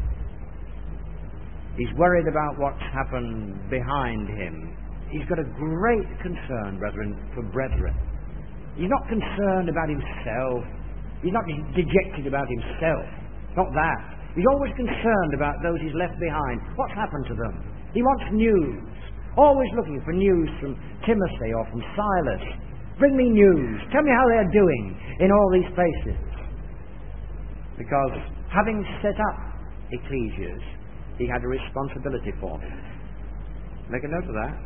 He's worried about what's happened behind him. He's got a great concern, brethren, for brethren. He's not concerned about himself. He's not dejected about himself. Not that. He's always concerned about those he's left behind. What's happened to them? He wants news. Always looking for news from Timothy or from Silas. Bring me news. Tell me how they're doing in all these places. Because having set up ecclesias, he had a responsibility for them. Make a note of that.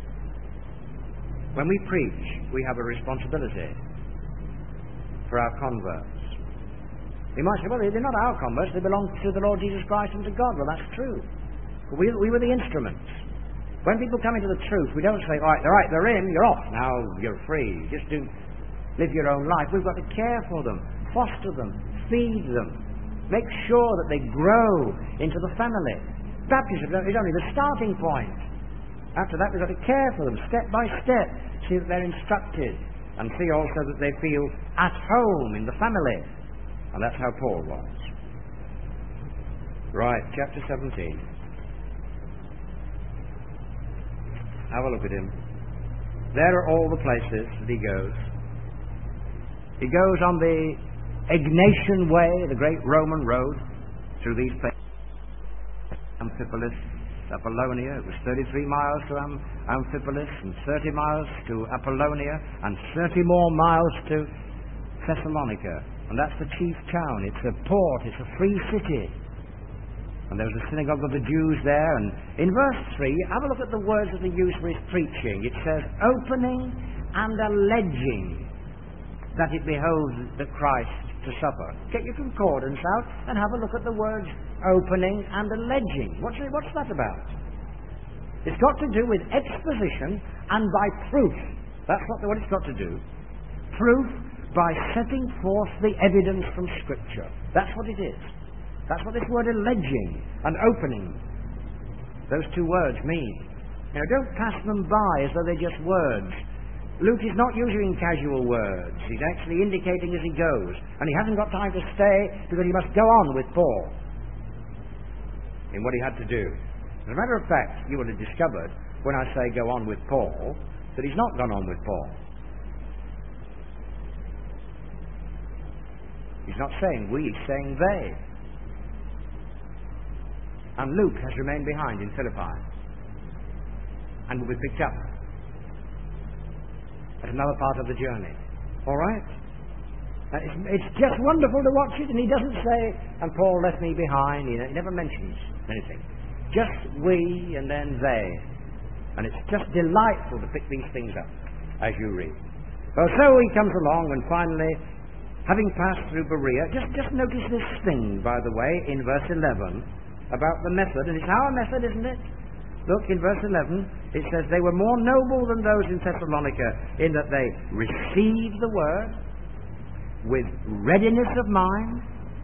When we preach, we have a responsibility for our converts. You might say, well, they're not our converts, they belong to the Lord Jesus Christ and to God. Well, that's true. But we, we were the instruments. When people come into the truth, we don't say, all right, all right, they're in, you're off. Now you're free. Just do live your own life. We've got to care for them, foster them, feed them, make sure that they grow into the family. Baptism is only the starting point. After that, we've got to care for them step by step, see that they're instructed, and see also that they feel at home in the family. And that's how Paul was. Right, chapter seventeen. Have a look at him. There are all the places that he goes. He goes on the Egnatian Way, the great Roman road, through these places. Amphipolis, Apollonia. It was thirty-three miles to Am- Amphipolis, and thirty miles to Apollonia, and thirty more miles to Thessalonica. And that's the chief town. It's a port. It's a free city. And there was a synagogue of the Jews there. And in verse three, have a look at the words that he used for his preaching. It says, opening and alleging that it behoves the Christ to suffer. Get your concordance out and have a look at the words opening and alleging. What's, it, what's that about? It's got to do with exposition and by proof. That's what, what it's got to do. Proof by setting forth the evidence from Scripture. That's what it is. That's what this word alleging and opening, those two words mean. Now, don't pass them by as though they're just words. Luke is not using casual words. He's actually indicating as he goes. And he hasn't got time to stay because he must go on with Paul in what he had to do. As a matter of fact, you will have discovered, when I say go on with Paul, that he's not gone on with Paul. He's not saying we, he's saying they. And Luke has remained behind in Philippi and will be picked up at another part of the journey. All right? And it's, it's just wonderful to watch it, and he doesn't say, and Paul left me behind. He, he never mentions anything. Just we and then they. And it's just delightful to pick these things up as you read. Well, so he comes along, and finally, having passed through Berea, just, just notice this thing, by the way, in verse eleven, about the method, and it's our method, isn't it? Look, in verse eleven, it says, they were more noble than those in Thessalonica, in that they received the word with readiness of mind,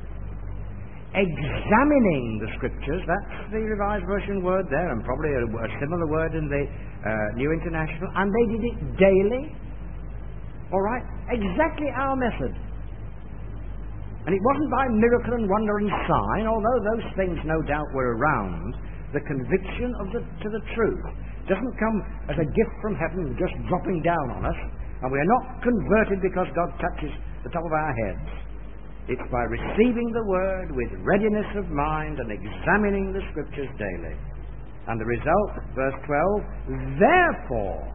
examining the Scriptures. That's the Revised Version word there, and probably a, a similar word in the uh, New International, and they did it daily. All right? Exactly our method. And it wasn't by miracle and wonder and sign, although those things no doubt were around. The conviction of the, to the truth doesn't come as a gift from heaven just dropping down on us, and we are not converted because God touches the top of our heads. It's by receiving the word with readiness of mind and examining the Scriptures daily. And the result, verse twelve, therefore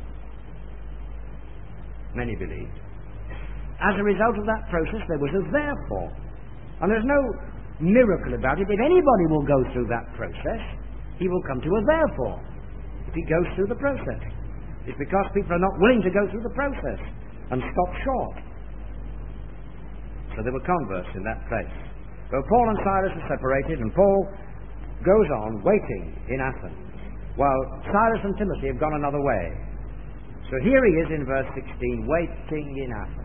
many believed. As a result of that process, there was a therefore. And there's no miracle about it. If anybody will go through that process, he will come to a therefore. If he goes through the process. It's because people are not willing to go through the process and stop short. So there were converts in that place. So Paul and Silas are separated, and Paul goes on waiting in Athens, while Silas and Timothy have gone another way. So here he is in verse sixteen, waiting in Athens.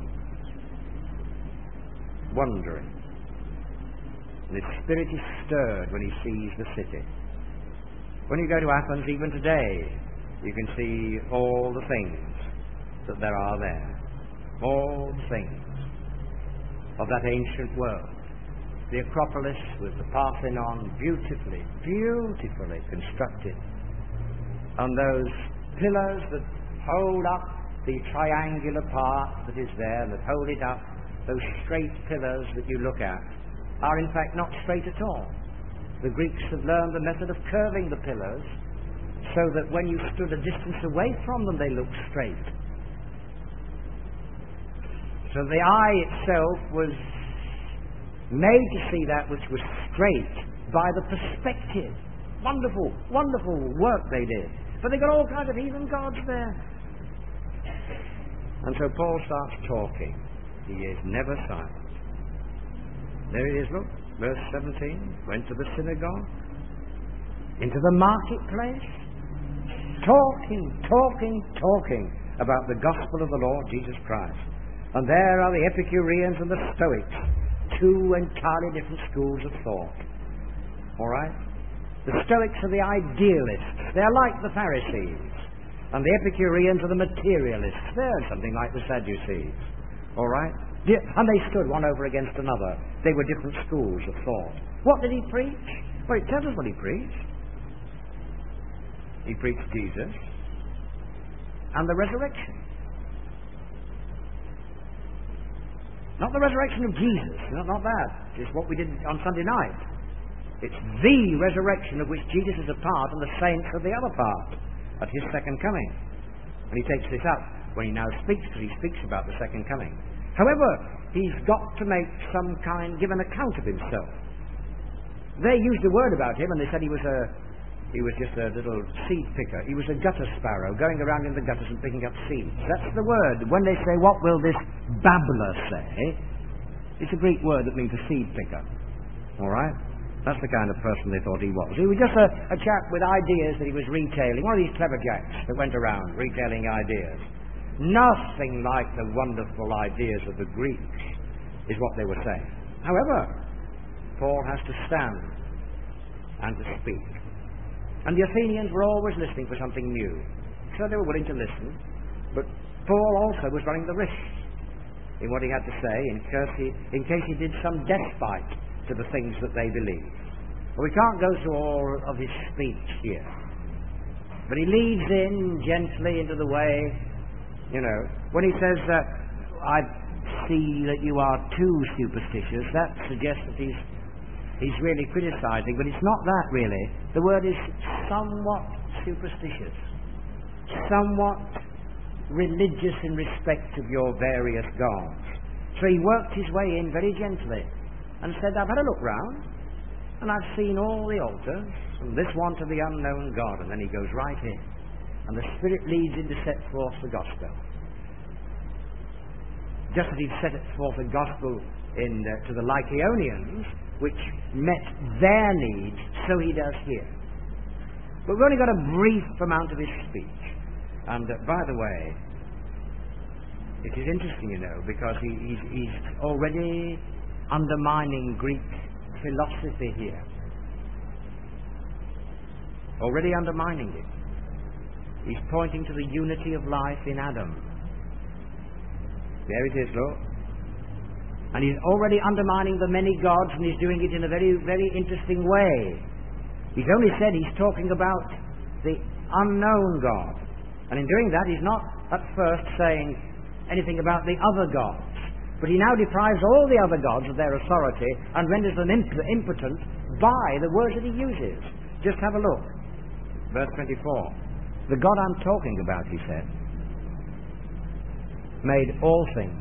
Wondering. And his spirit is stirred when he sees the city. When you go to Athens, even today, you can see all the things that there are there. All the things of that ancient world. The Acropolis with the Parthenon, beautifully, beautifully constructed. And those pillars that hold up the triangular part that is there, that hold it up, those straight pillars that you look at, are in fact not straight at all. The Greeks have learned the method of curving the pillars so that when you stood a distance away from them, they looked straight. So the eye itself was made to see that which was straight by the perspective. Wonderful, wonderful work they did. But they got all kinds of heathen gods there. And so Paul starts talking. He is never silent. There it is, look, verse seventeen. Went to the synagogue, into the marketplace, talking, talking, talking about the gospel of the Lord Jesus Christ. And there are the Epicureans and the Stoics, two entirely different schools of thought. All right? The Stoics are the idealists. They're like the Pharisees. And the Epicureans are the materialists. They're something like the Sadducees. All right? And they stood one over against another. They were different schools of thought. What did he preach? Well, it tells us what he preached. He preached Jesus and the resurrection. Not the resurrection of Jesus, not, not that. It's what we did on Sunday night. It's the resurrection of which Jesus is a part and the saints are the other part at his second coming. And he takes this up when he now speaks, because he speaks about the second coming. However, he's got to make some kind, give an account of himself. They used a word about him and they said he was a He was just a little seed picker. He was a gutter sparrow, going around in the gutters and picking up seeds. That's the word. When they say, what will this babbler say? It's a Greek word that means a seed picker. All right? That's the kind of person they thought he was. He was just a, a chap with ideas that he was retailing. One of these clever jacks that went around retailing ideas. Nothing like the wonderful ideas of the Greeks is what they were saying. However, Paul has to stand and to speak. And the Athenians were always listening for something new. So they were willing to listen. But Paul also was running the risk in what he had to say in case he, in case he did some despite to the things that they believed. Well, we can't go through all of his speech here. But he leads in gently into the way, you know, when he says, uh, I see that you are too superstitious, that suggests that he's He's really criticizing, but it's not that really. The word is somewhat superstitious, somewhat religious in respect of your various gods. So he worked his way in very gently and said, I've had a look round and I've seen all the altars, from this one to the unknown God. And then he goes right in. And the Spirit leads him to set forth the gospel. Just as he'd set forth the gospel in, uh, to the Lycaonians, which met their needs, so he does here. But we've only got a brief amount of his speech. And uh, by the way, it is interesting, you know, because he, he's, he's already undermining Greek philosophy here. Already undermining it. He's pointing to the unity of life in Adam. There it is, look. And he's already undermining the many gods, and he's doing it in a very, very interesting way. He's only said he's talking about the unknown God. And in doing that, he's not at first saying anything about the other gods. But he now deprives all the other gods of their authority and renders them imp- impotent by the words that he uses. Just have a look. Verse twenty-four. The God I'm talking about, he said, made all things.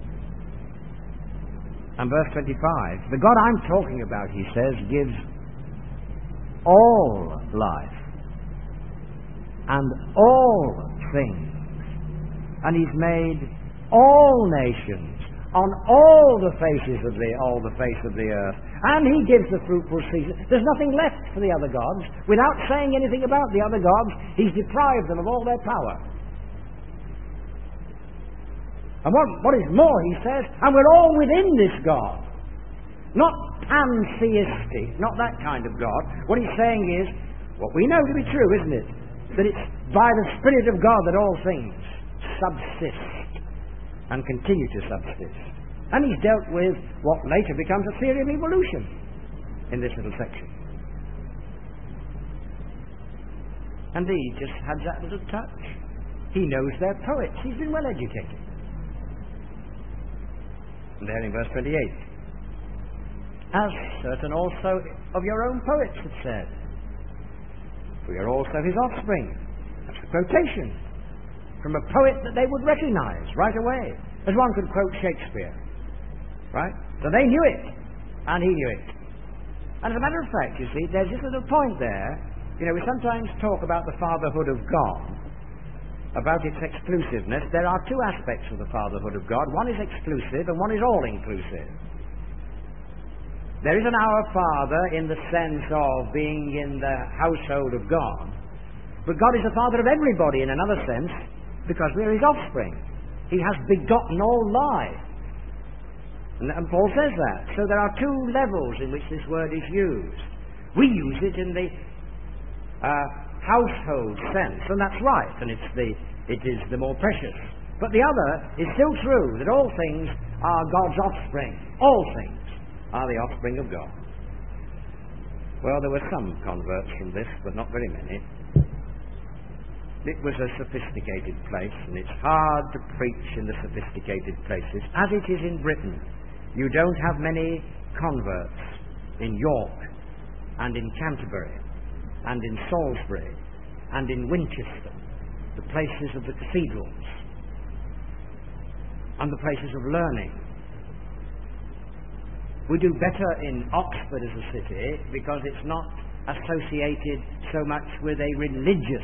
And verse twenty-five, the God I'm talking about, he says, gives all life and all things. And he's made all nations on all the faces of the all the face of the earth. And he gives the fruitful season. There's nothing left for the other gods. Without saying anything about the other gods, he's deprived them of all their power. And what, what is more, he says, and we're all within this God. Not pantheistic, not that kind of God. What he's saying is, what we know to be true, isn't it? That it's by the Spirit of God that all things subsist and continue to subsist. And he's dealt with what later becomes a theory of evolution in this little section. And he just has that little touch. He knows they're poets. He's been well educated. And there in verse twenty-eight, as certain also of your own poets have said, for you're also his offspring. That's a quotation from a poet that they would recognize right away. as one could quote Shakespeare. Right? So they knew it, and he knew it. And as a matter of fact, you see, there's just a little point there. You know, we sometimes talk about the fatherhood of God, about its exclusiveness. There are two aspects of the fatherhood of God. One is exclusive, and one is all-inclusive. There is an Our Father in the sense of being in the household of God. But God is the Father of everybody in another sense, because we are His offspring. He has begotten all life. And, and Paul says that. So there are two levels in which this word is used. We use it in the uh, household sense, and that's right, and it's the, it is the more precious. But the other is still true, that all things are God's offspring. All things are the offspring of God. Well, there were some converts from this, but not very many. It was a sophisticated place, and it's hard to preach in the sophisticated places, as it is in Britain. You don't have many converts in York, and in Canterbury, and in Salisbury, and in Winchester, the places of the cathedrals, and the places of learning. We do better in Oxford as a city because it's not associated so much with a religious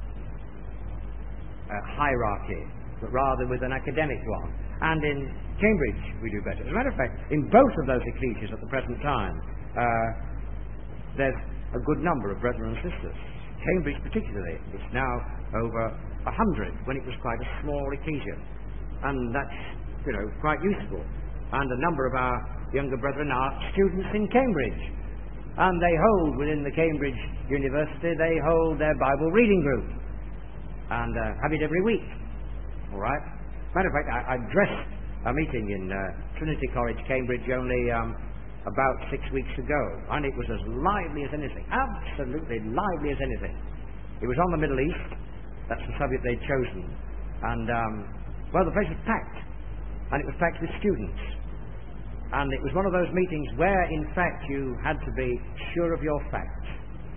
uh, hierarchy, but rather with an academic one. And in Cambridge we do better. As a matter of fact, in both of those ecclesias at the present time, uh, there's a good number of brethren and sisters. Cambridge particularly, it's now over a hundred, when it was quite a small ecclesia. And that's, you know, quite useful. And a number of our younger brethren are students in Cambridge, and they hold within the Cambridge University, they hold their Bible reading group, and uh, have it every week. All right. Matter of fact, I, I addressed a meeting in uh, Trinity College, Cambridge, only um, about six weeks ago, and it was as lively as anything, absolutely lively as anything. It was on the Middle East. That's the subject they'd chosen, and um, well, the place was packed, and it was packed with students. And it was one of those meetings where, in fact, you had to be sure of your facts.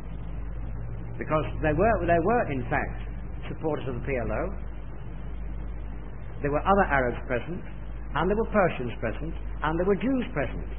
Because there were, there were, in fact, supporters of the P L O. There were other Arabs present, and there were Persians present, and there were Jews present.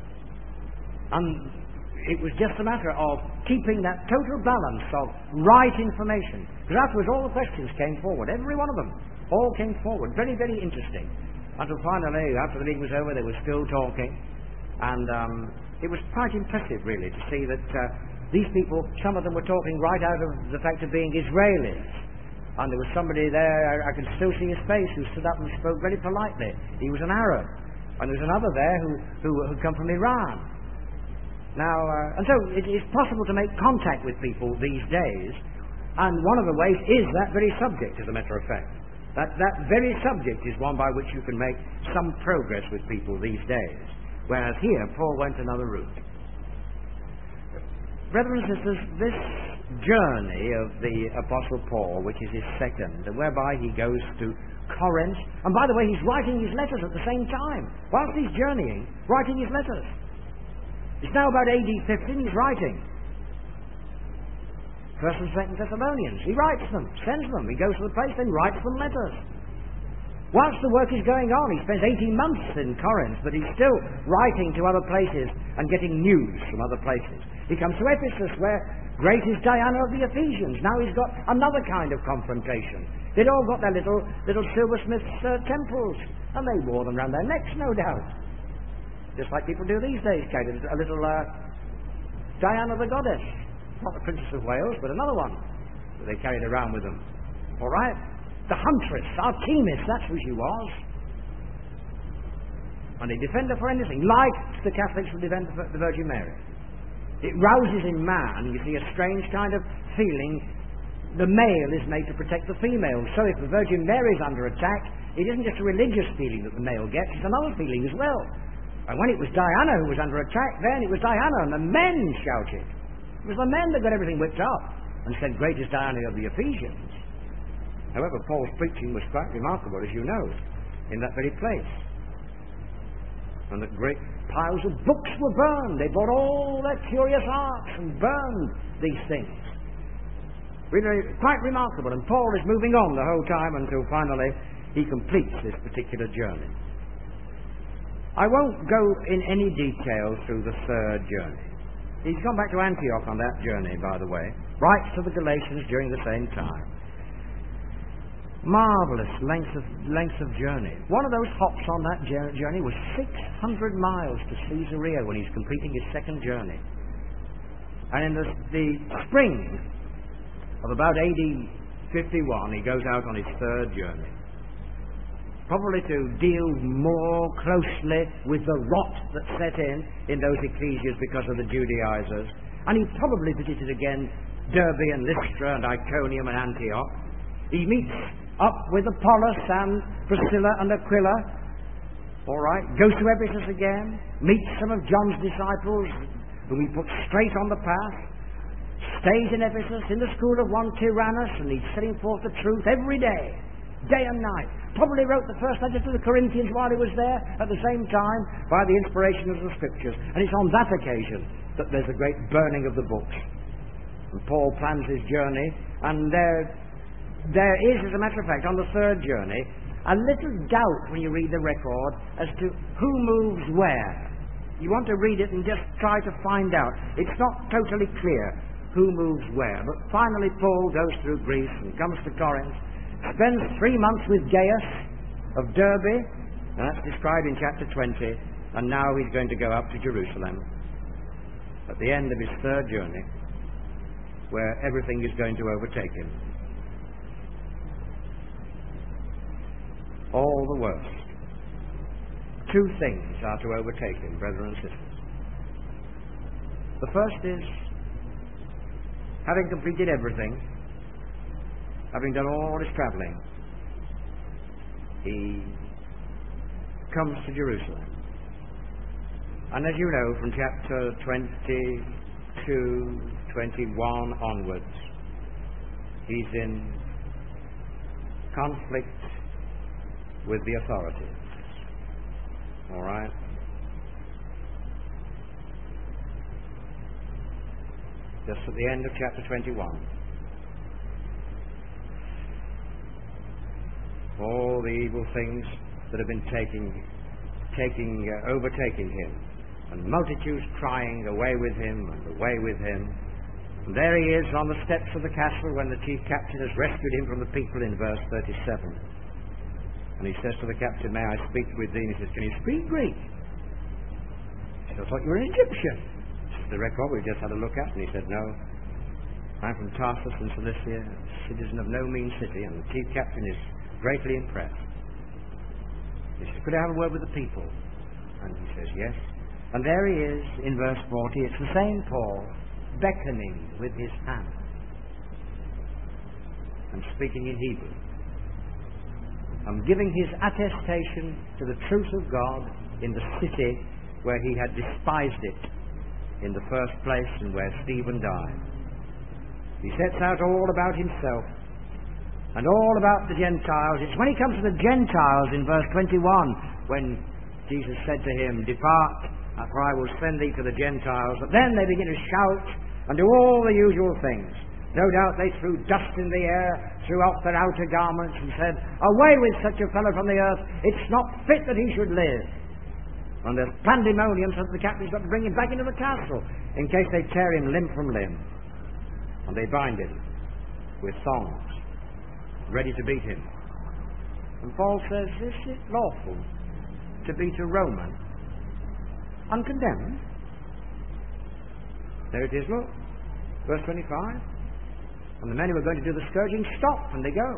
And it was just a matter of keeping that total balance of right information. Because afterwards all the questions came forward, every one of them, all came forward. Very, very interesting. Until finally, after the meeting was over, they were still talking. And um, it was quite impressive, really, to see that uh, these people, some of them were talking right out of the fact of being Israelis. And there was somebody there, I, I could still see his face, who stood up and spoke very politely. He was an Arab. And there was another there who, who had come from Iran. Now, uh, and so it is possible to make contact with people these days. And one of the ways is that very subject, as a matter of fact. That, that very subject is one by which you can make some progress with people these days. Whereas here, Paul went another route. Brethren and sisters, this journey of the Apostle Paul, which is his second, whereby he goes to Corinth, and by the way, he's writing his letters at the same time. Whilst he's journeying, writing his letters. It's now about A D fifteen, he's writing. First and Second Thessalonians. He writes them, sends them. He goes to the place, then writes them letters. Whilst the work is going on, he spends eighteen months in Corinth, but he's still writing to other places and getting news from other places. He comes to Ephesus, where great is Diana of the Ephesians. Now he's got another kind of confrontation. They'd all got their little little silversmiths' uh, temples, and they wore them round their necks, no doubt. Just like people do these days, Kate. A little uh, Diana the goddess. Not the Princess of Wales, but another one that they carried around with them. All right? The huntress, Artemis, that's who she was. And they defend her for anything, like the Catholics would defend the Virgin Mary. It rouses in man, you see, a strange kind of feeling. The male is made to protect the female. So if the Virgin Mary is under attack, it isn't just a religious feeling that the male gets, it's another feeling as well. And when it was Diana who was under attack, then it was Diana, and the men shouted. It was the men that got everything whipped up and said, great is Diana of the Ephesians. However, Paul's preaching was quite remarkable, as you know, in that very place. And that great piles of books were burned. They brought all their curious arts and burned these things. Really, quite remarkable. And Paul is moving on the whole time until finally he completes this particular journey. I won't go in any detail through the third journey. He's gone back to Antioch on that journey, by the way. Writes to the Galatians during the same time. Marvellous length of, length of journey. One of those hops on that journey was six hundred miles to Caesarea when he's completing his second journey. And in the, the spring of about A D fifty-one, he goes out on his third journey. Probably to deal more closely with the rot that set in in those ecclesias because of the Judaizers. And he probably visited again Derbe and Lystra and Iconium and Antioch. He meets up with Apollos and Priscilla and Aquila. All right. Goes to Ephesus again. Meets some of John's disciples whom he put straight on the path. Stays in Ephesus in the school of one Tyrannus, and he's setting forth the truth every day, day and night. Probably wrote the first letter to the Corinthians while he was there at the same time by the inspiration of the Scriptures. And it's on that occasion that there's a great burning of the books. And Paul plans his journey, and there, there is, as a matter of fact, on the third journey, a little doubt when you read the record as to who moves where. You want to read it and just try to find out. It's not totally clear who moves where. But finally Paul goes through Greece and comes to Corinth, spends three months with Gaius of Derbe, and that's described in chapter twenty, and now he's going to go up to Jerusalem at the end of his third journey, where everything is going to overtake him. All the worst. Two things are to overtake him, brethren and sisters. The first is, having completed everything, having done all his travelling, he comes to Jerusalem. And as you know, from chapter twenty-two, twenty-one onwards, he's in conflict with the authorities. All right? Just at the end of chapter twenty-one. All the evil things that have been taking, taking, uh, overtaking him, and multitudes crying, "Away with him, and away with him." And there he is on the steps of the castle when the chief captain has rescued him from the people in verse thirty-seven. And he says to the captain, "May I speak with thee?" And he says, "Can you speak Greek?" He said, "I thought you were an Egyptian." The record we just had a look at, and he said, "No, I'm from Tarsus in Cilicia, a citizen of no mean city." And the chief captain is greatly impressed. He says, "Could I have a word with the people?" And he says, "Yes." And there he is in verse forty. It's the same Paul beckoning with his hand and speaking in Hebrew and giving his attestation to the truth of God in the city where he had despised it in the first place and where Stephen died. He sets out all about himself and all about the Gentiles. It's when he comes to the Gentiles in verse twenty-one when Jesus said to him, "Depart, for I will send thee to the Gentiles." But then they begin to shout and do all the usual things. No doubt they threw dust in the air, threw off their outer garments and said, "Away with such a fellow from the earth. It's not fit that he should live." And there's pandemonium, so the captain's got to bring him back into the castle in case they tear him limb from limb. And they bind him with thongs, ready to beat him. And Paul says, "Is it lawful to beat a Roman uncondemned?" There it is, look. Verse twenty-five. And the men who are going to do the scourging stop, and they go.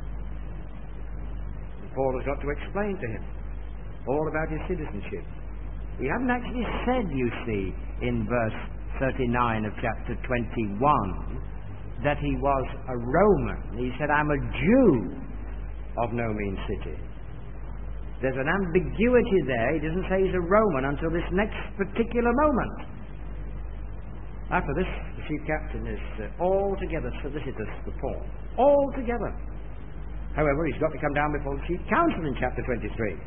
And Paul has got to explain to him all about his citizenship. He hadn't actually said, you see, in verse thirty-nine of chapter twenty-one, that he was a Roman. He said, "I'm a Jew of no mean city." There's an ambiguity there. He doesn't say he's a Roman until this next particular moment. After this, the chief captain is uh, altogether solicitous for Paul. Altogether. However, he's got to come down before the chief council in chapter twenty-three.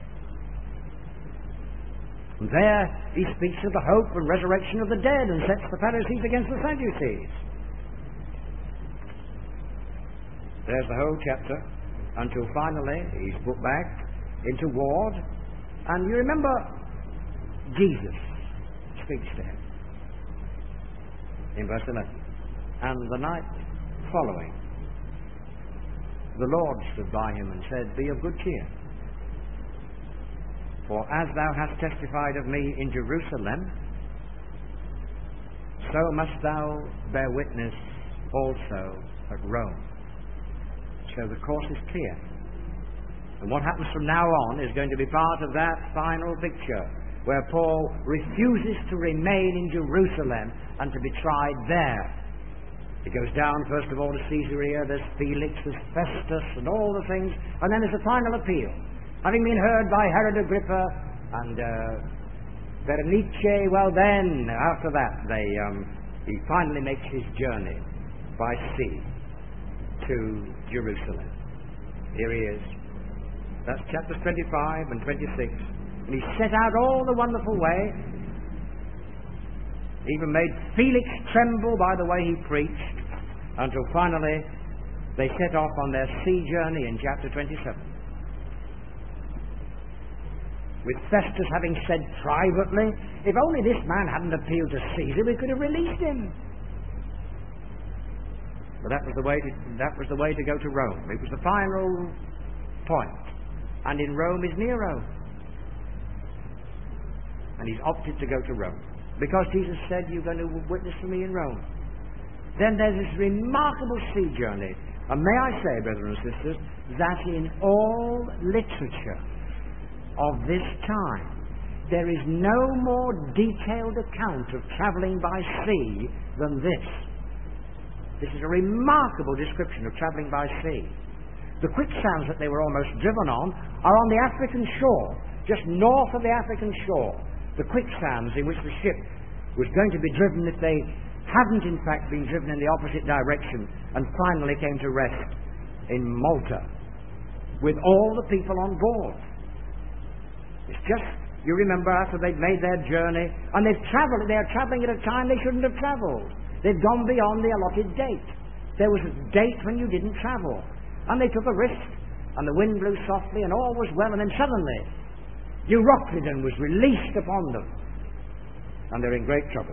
And there he speaks of the hope and resurrection of the dead and sets the Pharisees against the Sadducees. There's the whole chapter. until finally he's put back into ward. And you remember Jesus speaks to him in verse eleven. And the night following, the Lord stood by him and said, "Be of good cheer, for as thou hast testified of me in Jerusalem, so must thou bear witness also at Rome." So the course is clear. And what happens from now on is going to be part of that final picture where Paul refuses to remain in Jerusalem and to be tried there. He goes down first of all to Caesarea, there's Felix, there's Festus and all the things, and then there's a final appeal. Having been heard by Herod Agrippa and uh, Berenice, well then, after that, they, um, he finally makes his journey by sea to Jerusalem. Here he is. That's chapters twenty-five and twenty-six. And he set out all the wonderful way. Even made Felix tremble by the way he preached, until finally they set off on their sea journey in chapter twenty-seven. With Festus having said privately, if only this man hadn't appealed to Caesar, we could have released him. But that was the way to, that was the way to go to Rome. It was the final point. And in Rome is Nero. And he's opted to go to Rome, because Jesus said, "You're going to witness for me in Rome." Then there's this remarkable sea journey. And may I say, brothers and sisters, that in all literature of this time, there is no more detailed account of travelling by sea than this. This is a remarkable description of travelling by sea. The quicksands that they were almost driven on are on the African shore, just north of the African shore. The quicksands in which the ship was going to be driven if they hadn't in fact been driven in the opposite direction, and finally came to rest in Malta with all the people on board. It's just, you remember, after they'd made their journey, and they've travelled, they are travelling at a time they shouldn't have travelled. They've gone beyond the allotted date. There was a date when you didn't travel. And they took a risk, and the wind blew softly, and all was well, and then suddenly Euroclydon was released upon them, and they're in great trouble.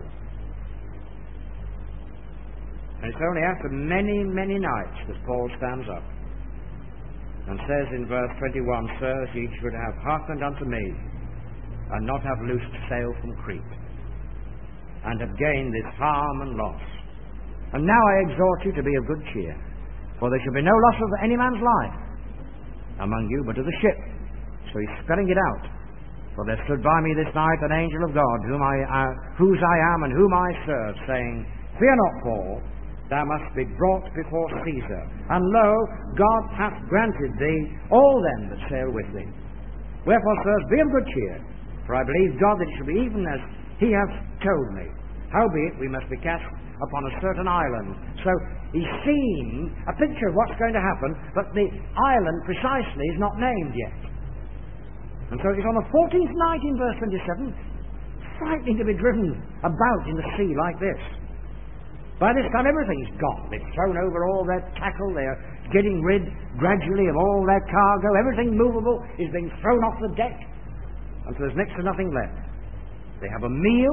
And it's only after many, many nights that Paul stands up and says in verse twenty-one, "Sirs, ye should have hearkened unto me, and not have loosed sail from Crete, and have gained this harm and loss. And now I exhort you to be of good cheer, for there shall be no loss of any man's life among you, but of the ship." So he's spelling it out. "For there stood by me this night an angel of God, whom I, uh, whose I am and whom I serve, saying, Fear not, Paul, thou must be brought before Caesar. And lo, God hath granted thee all them that sail with thee. Wherefore, sirs, be of good cheer, for I believe God that it shall be even as he hath told me. Howbeit, we must be cast upon a certain island." So he's seen a picture of what's going to happen, but the island precisely is not named yet. And so it's on the fourteenth night in verse twenty-seven, frightening to be driven about in the sea like this. By this time everything's gone. They've thrown over all their tackle, they're getting rid gradually of all their cargo, everything movable is being thrown off the deck, until there's next to nothing left. They have a meal,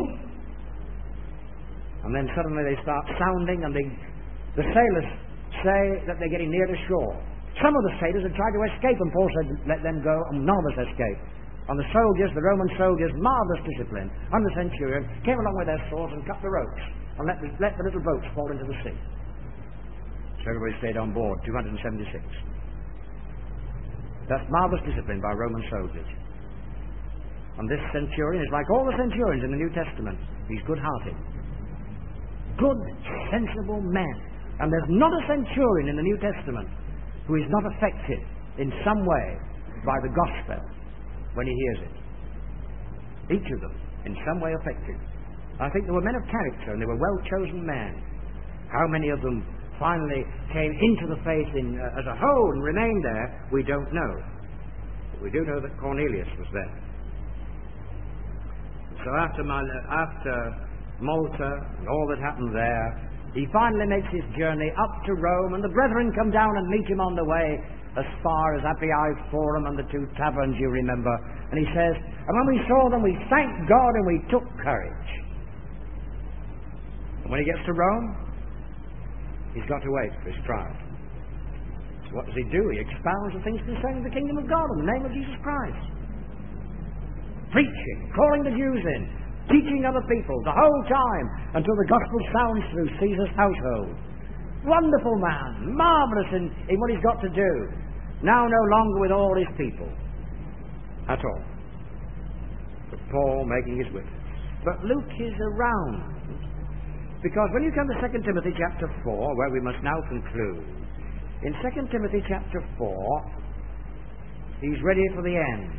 and then suddenly they start sounding, and they, the sailors say that they're getting near the shore. Some of the sailors had tried to escape, and Paul said, "Let them go," and none of us escaped. And the soldiers, the Roman soldiers, marvellous discipline, and the centurion came along with their swords and cut the ropes, and let the, let the little boats fall into the sea. So everybody stayed on board, two hundred seventy-six. That's marvellous discipline by Roman soldiers. And this centurion is like all the centurions in the New Testament. He's good-hearted. Good, sensible men. And there's not a centurion in the New Testament who is not affected in some way by the gospel when he hears it. Each of them in some way affected. I think there were men of character, and they were well-chosen men. How many of them finally came into the faith in, uh, as a whole and remained there, we don't know. But we do know that Cornelius was there. So after, Mal- after Malta and all that happened there, he finally makes his journey up to Rome, and the brethren come down and meet him on the way, as far as Appii Forum and the two taverns, you remember. And he says, and when we saw them, we thanked God and we took courage. And when he gets to Rome, he's got to wait for his trial. So what does he do? He expounds the things concerning the kingdom of God in the name of Jesus Christ. Preaching, calling the Jews in, teaching other people the whole time until the gospel sounds through Caesar's household. Wonderful man, marvellous in, in what he's got to do. Now no longer with all his people at all. But Paul making his witness. But Luke is around. Because when you come to Second Timothy chapter four, where we must now conclude, in Second Timothy chapter four, he's ready for the end.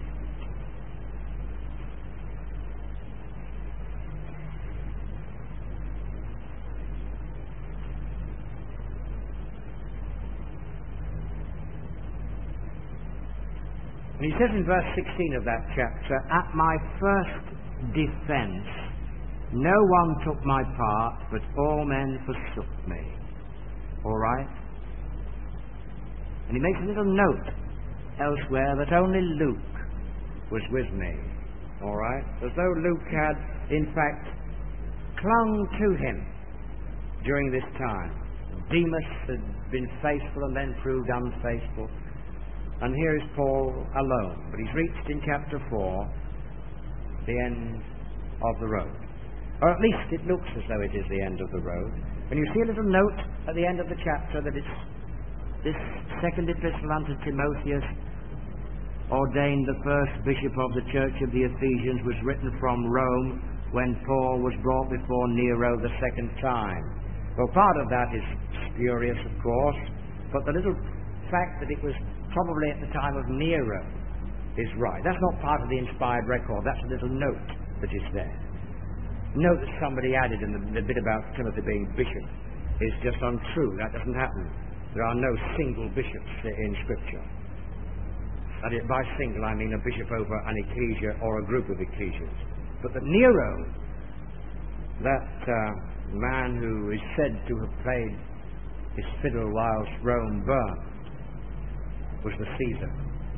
And he says in verse sixteen of that chapter, at my first defense, no one took my part, but all men forsook me. All right? And he makes a little note elsewhere that only Luke was with me. All right? As though Luke had, in fact, clung to him during this time. Demas had been faithful and then proved unfaithful. And here is Paul alone. But he's reached in chapter four the end of the road. Or at least it looks as though it is the end of the road. And you see a little note at the end of the chapter that it's this second epistle unto Timotheus, ordained the first bishop of the church of the Ephesians, was written from Rome when Paul was brought before Nero the second time. Well, part of that is spurious, of course, but the little fact that it was probably at the time of Nero is right. That's not part of the inspired record. That's a little note that is there. Note that somebody added in the, the bit about Timothy being bishop is just untrue. That doesn't happen. There are no single bishops in Scripture. And it, by single, I mean a bishop over an ecclesia or a group of ecclesias. But that Nero, that uh, man who is said to have played his fiddle whilst Rome burned, was the Caesar.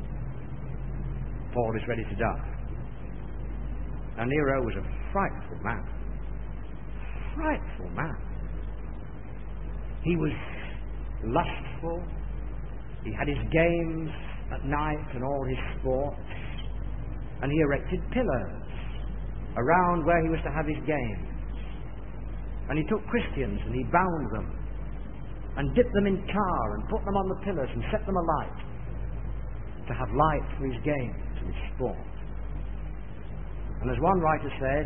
Paul is ready to die. And Nero was a frightful man. Frightful man. He was lustful. He had his games at night and all his sports. And he erected pillars around where he was to have his games. And he took Christians and he bound them and dipped them in tar and put them on the pillars and set them alight, to have light for his games and his sport. And as one writer said,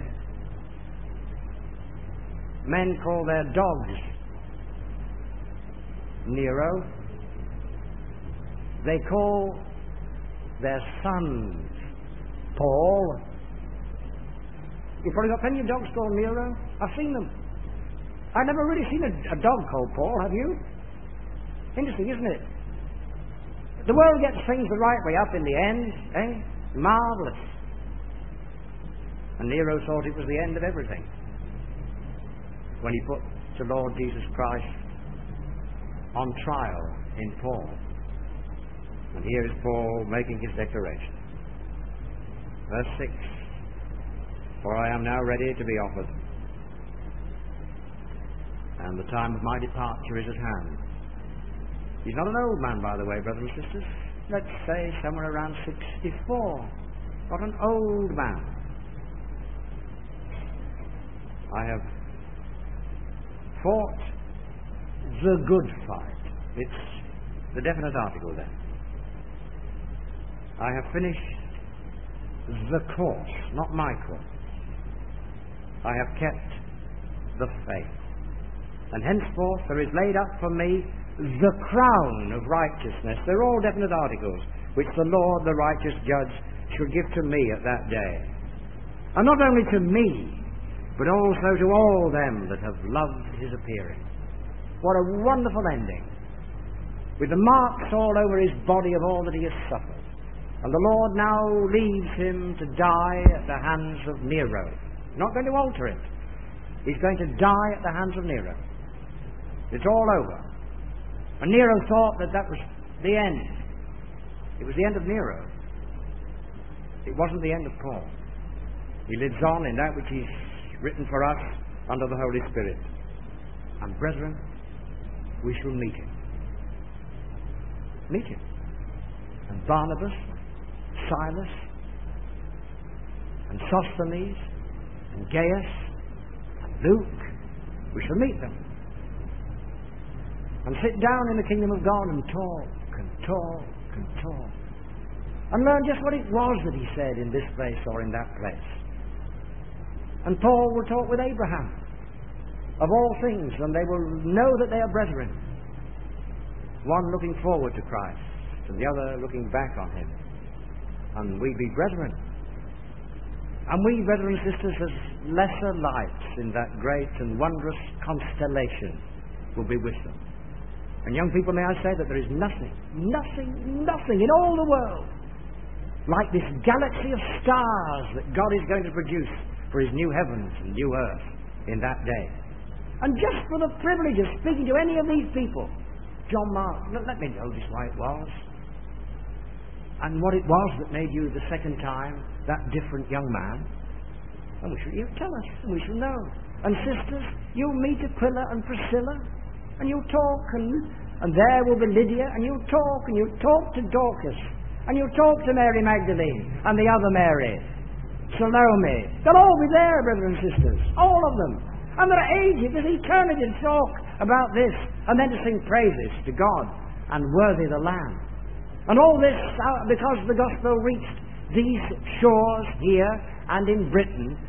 men call their dogs Nero. They call their sons Paul. You've probably got plenty of dogs called Nero. I've seen them. I've never really seen a, a dog called Paul, have you? Interesting, isn't it? The world gets things the right way up in the end, eh? Marvellous. And Nero thought it was the end of everything when he put the Lord Jesus Christ on trial in Paul. And here is Paul making his declaration. Verse six. For I am now ready to be offered, and the time of my departure is at hand. He's not an old man, by the way, brothers and sisters. Let's say somewhere around sixty-four. Not an old man. I have fought the good fight. It's the definite article there. I have finished the course, not my course. I have kept the faith. And henceforth there is laid up for me the crown of righteousness. They're all definite articles, which the Lord, the righteous judge, shall give to me at that day. And not only to me, but also to all them that have loved his appearing. What a wonderful ending, with the marks all over his body of all that he has suffered. And the Lord now leaves him to die at the hands of Nero. Not going to alter it. He's going to die at the hands of Nero. It's all over. And Nero thought that that was the end. It was the end of Nero. It wasn't the end of Paul. He lives on in that which he's written for us under the Holy Spirit. And brethren, we shall meet him. Meet him. And Barnabas, Silas, and Sosthenes, and Gaius, and Luke, we shall meet them. And sit down in the kingdom of God and talk, and talk, and talk. And learn just what it was that he said in this place or in that place. And Paul will talk with Abraham of all things, and they will know that they are brethren. One looking forward to Christ, and the other looking back on him. And we be brethren. And we, brethren and sisters, as lesser lights in that great and wondrous constellation, will be with them. And young people, may I say that there is nothing, nothing, nothing in all the world like this galaxy of stars that God is going to produce for his new heavens and new earth in that day. And just for the privilege of speaking to any of these people, John Mark, let, let me know just why it was. And what it was that made you the second time that different young man. And we shall, you tell us, and we shall know. And sisters, you'll meet Aquila and Priscilla, and you'll talk, and, and there will be Lydia, and you'll talk, and you'll talk to Dorcas, and you'll talk to Mary Magdalene, and the other Mary, Salome. They'll all be there, brothers and sisters, all of them. And there are ages, there's eternity to talk about this, and then to sing praises to God, and worthy the Lamb. And all this, because the gospel reached these shores here and in Britain,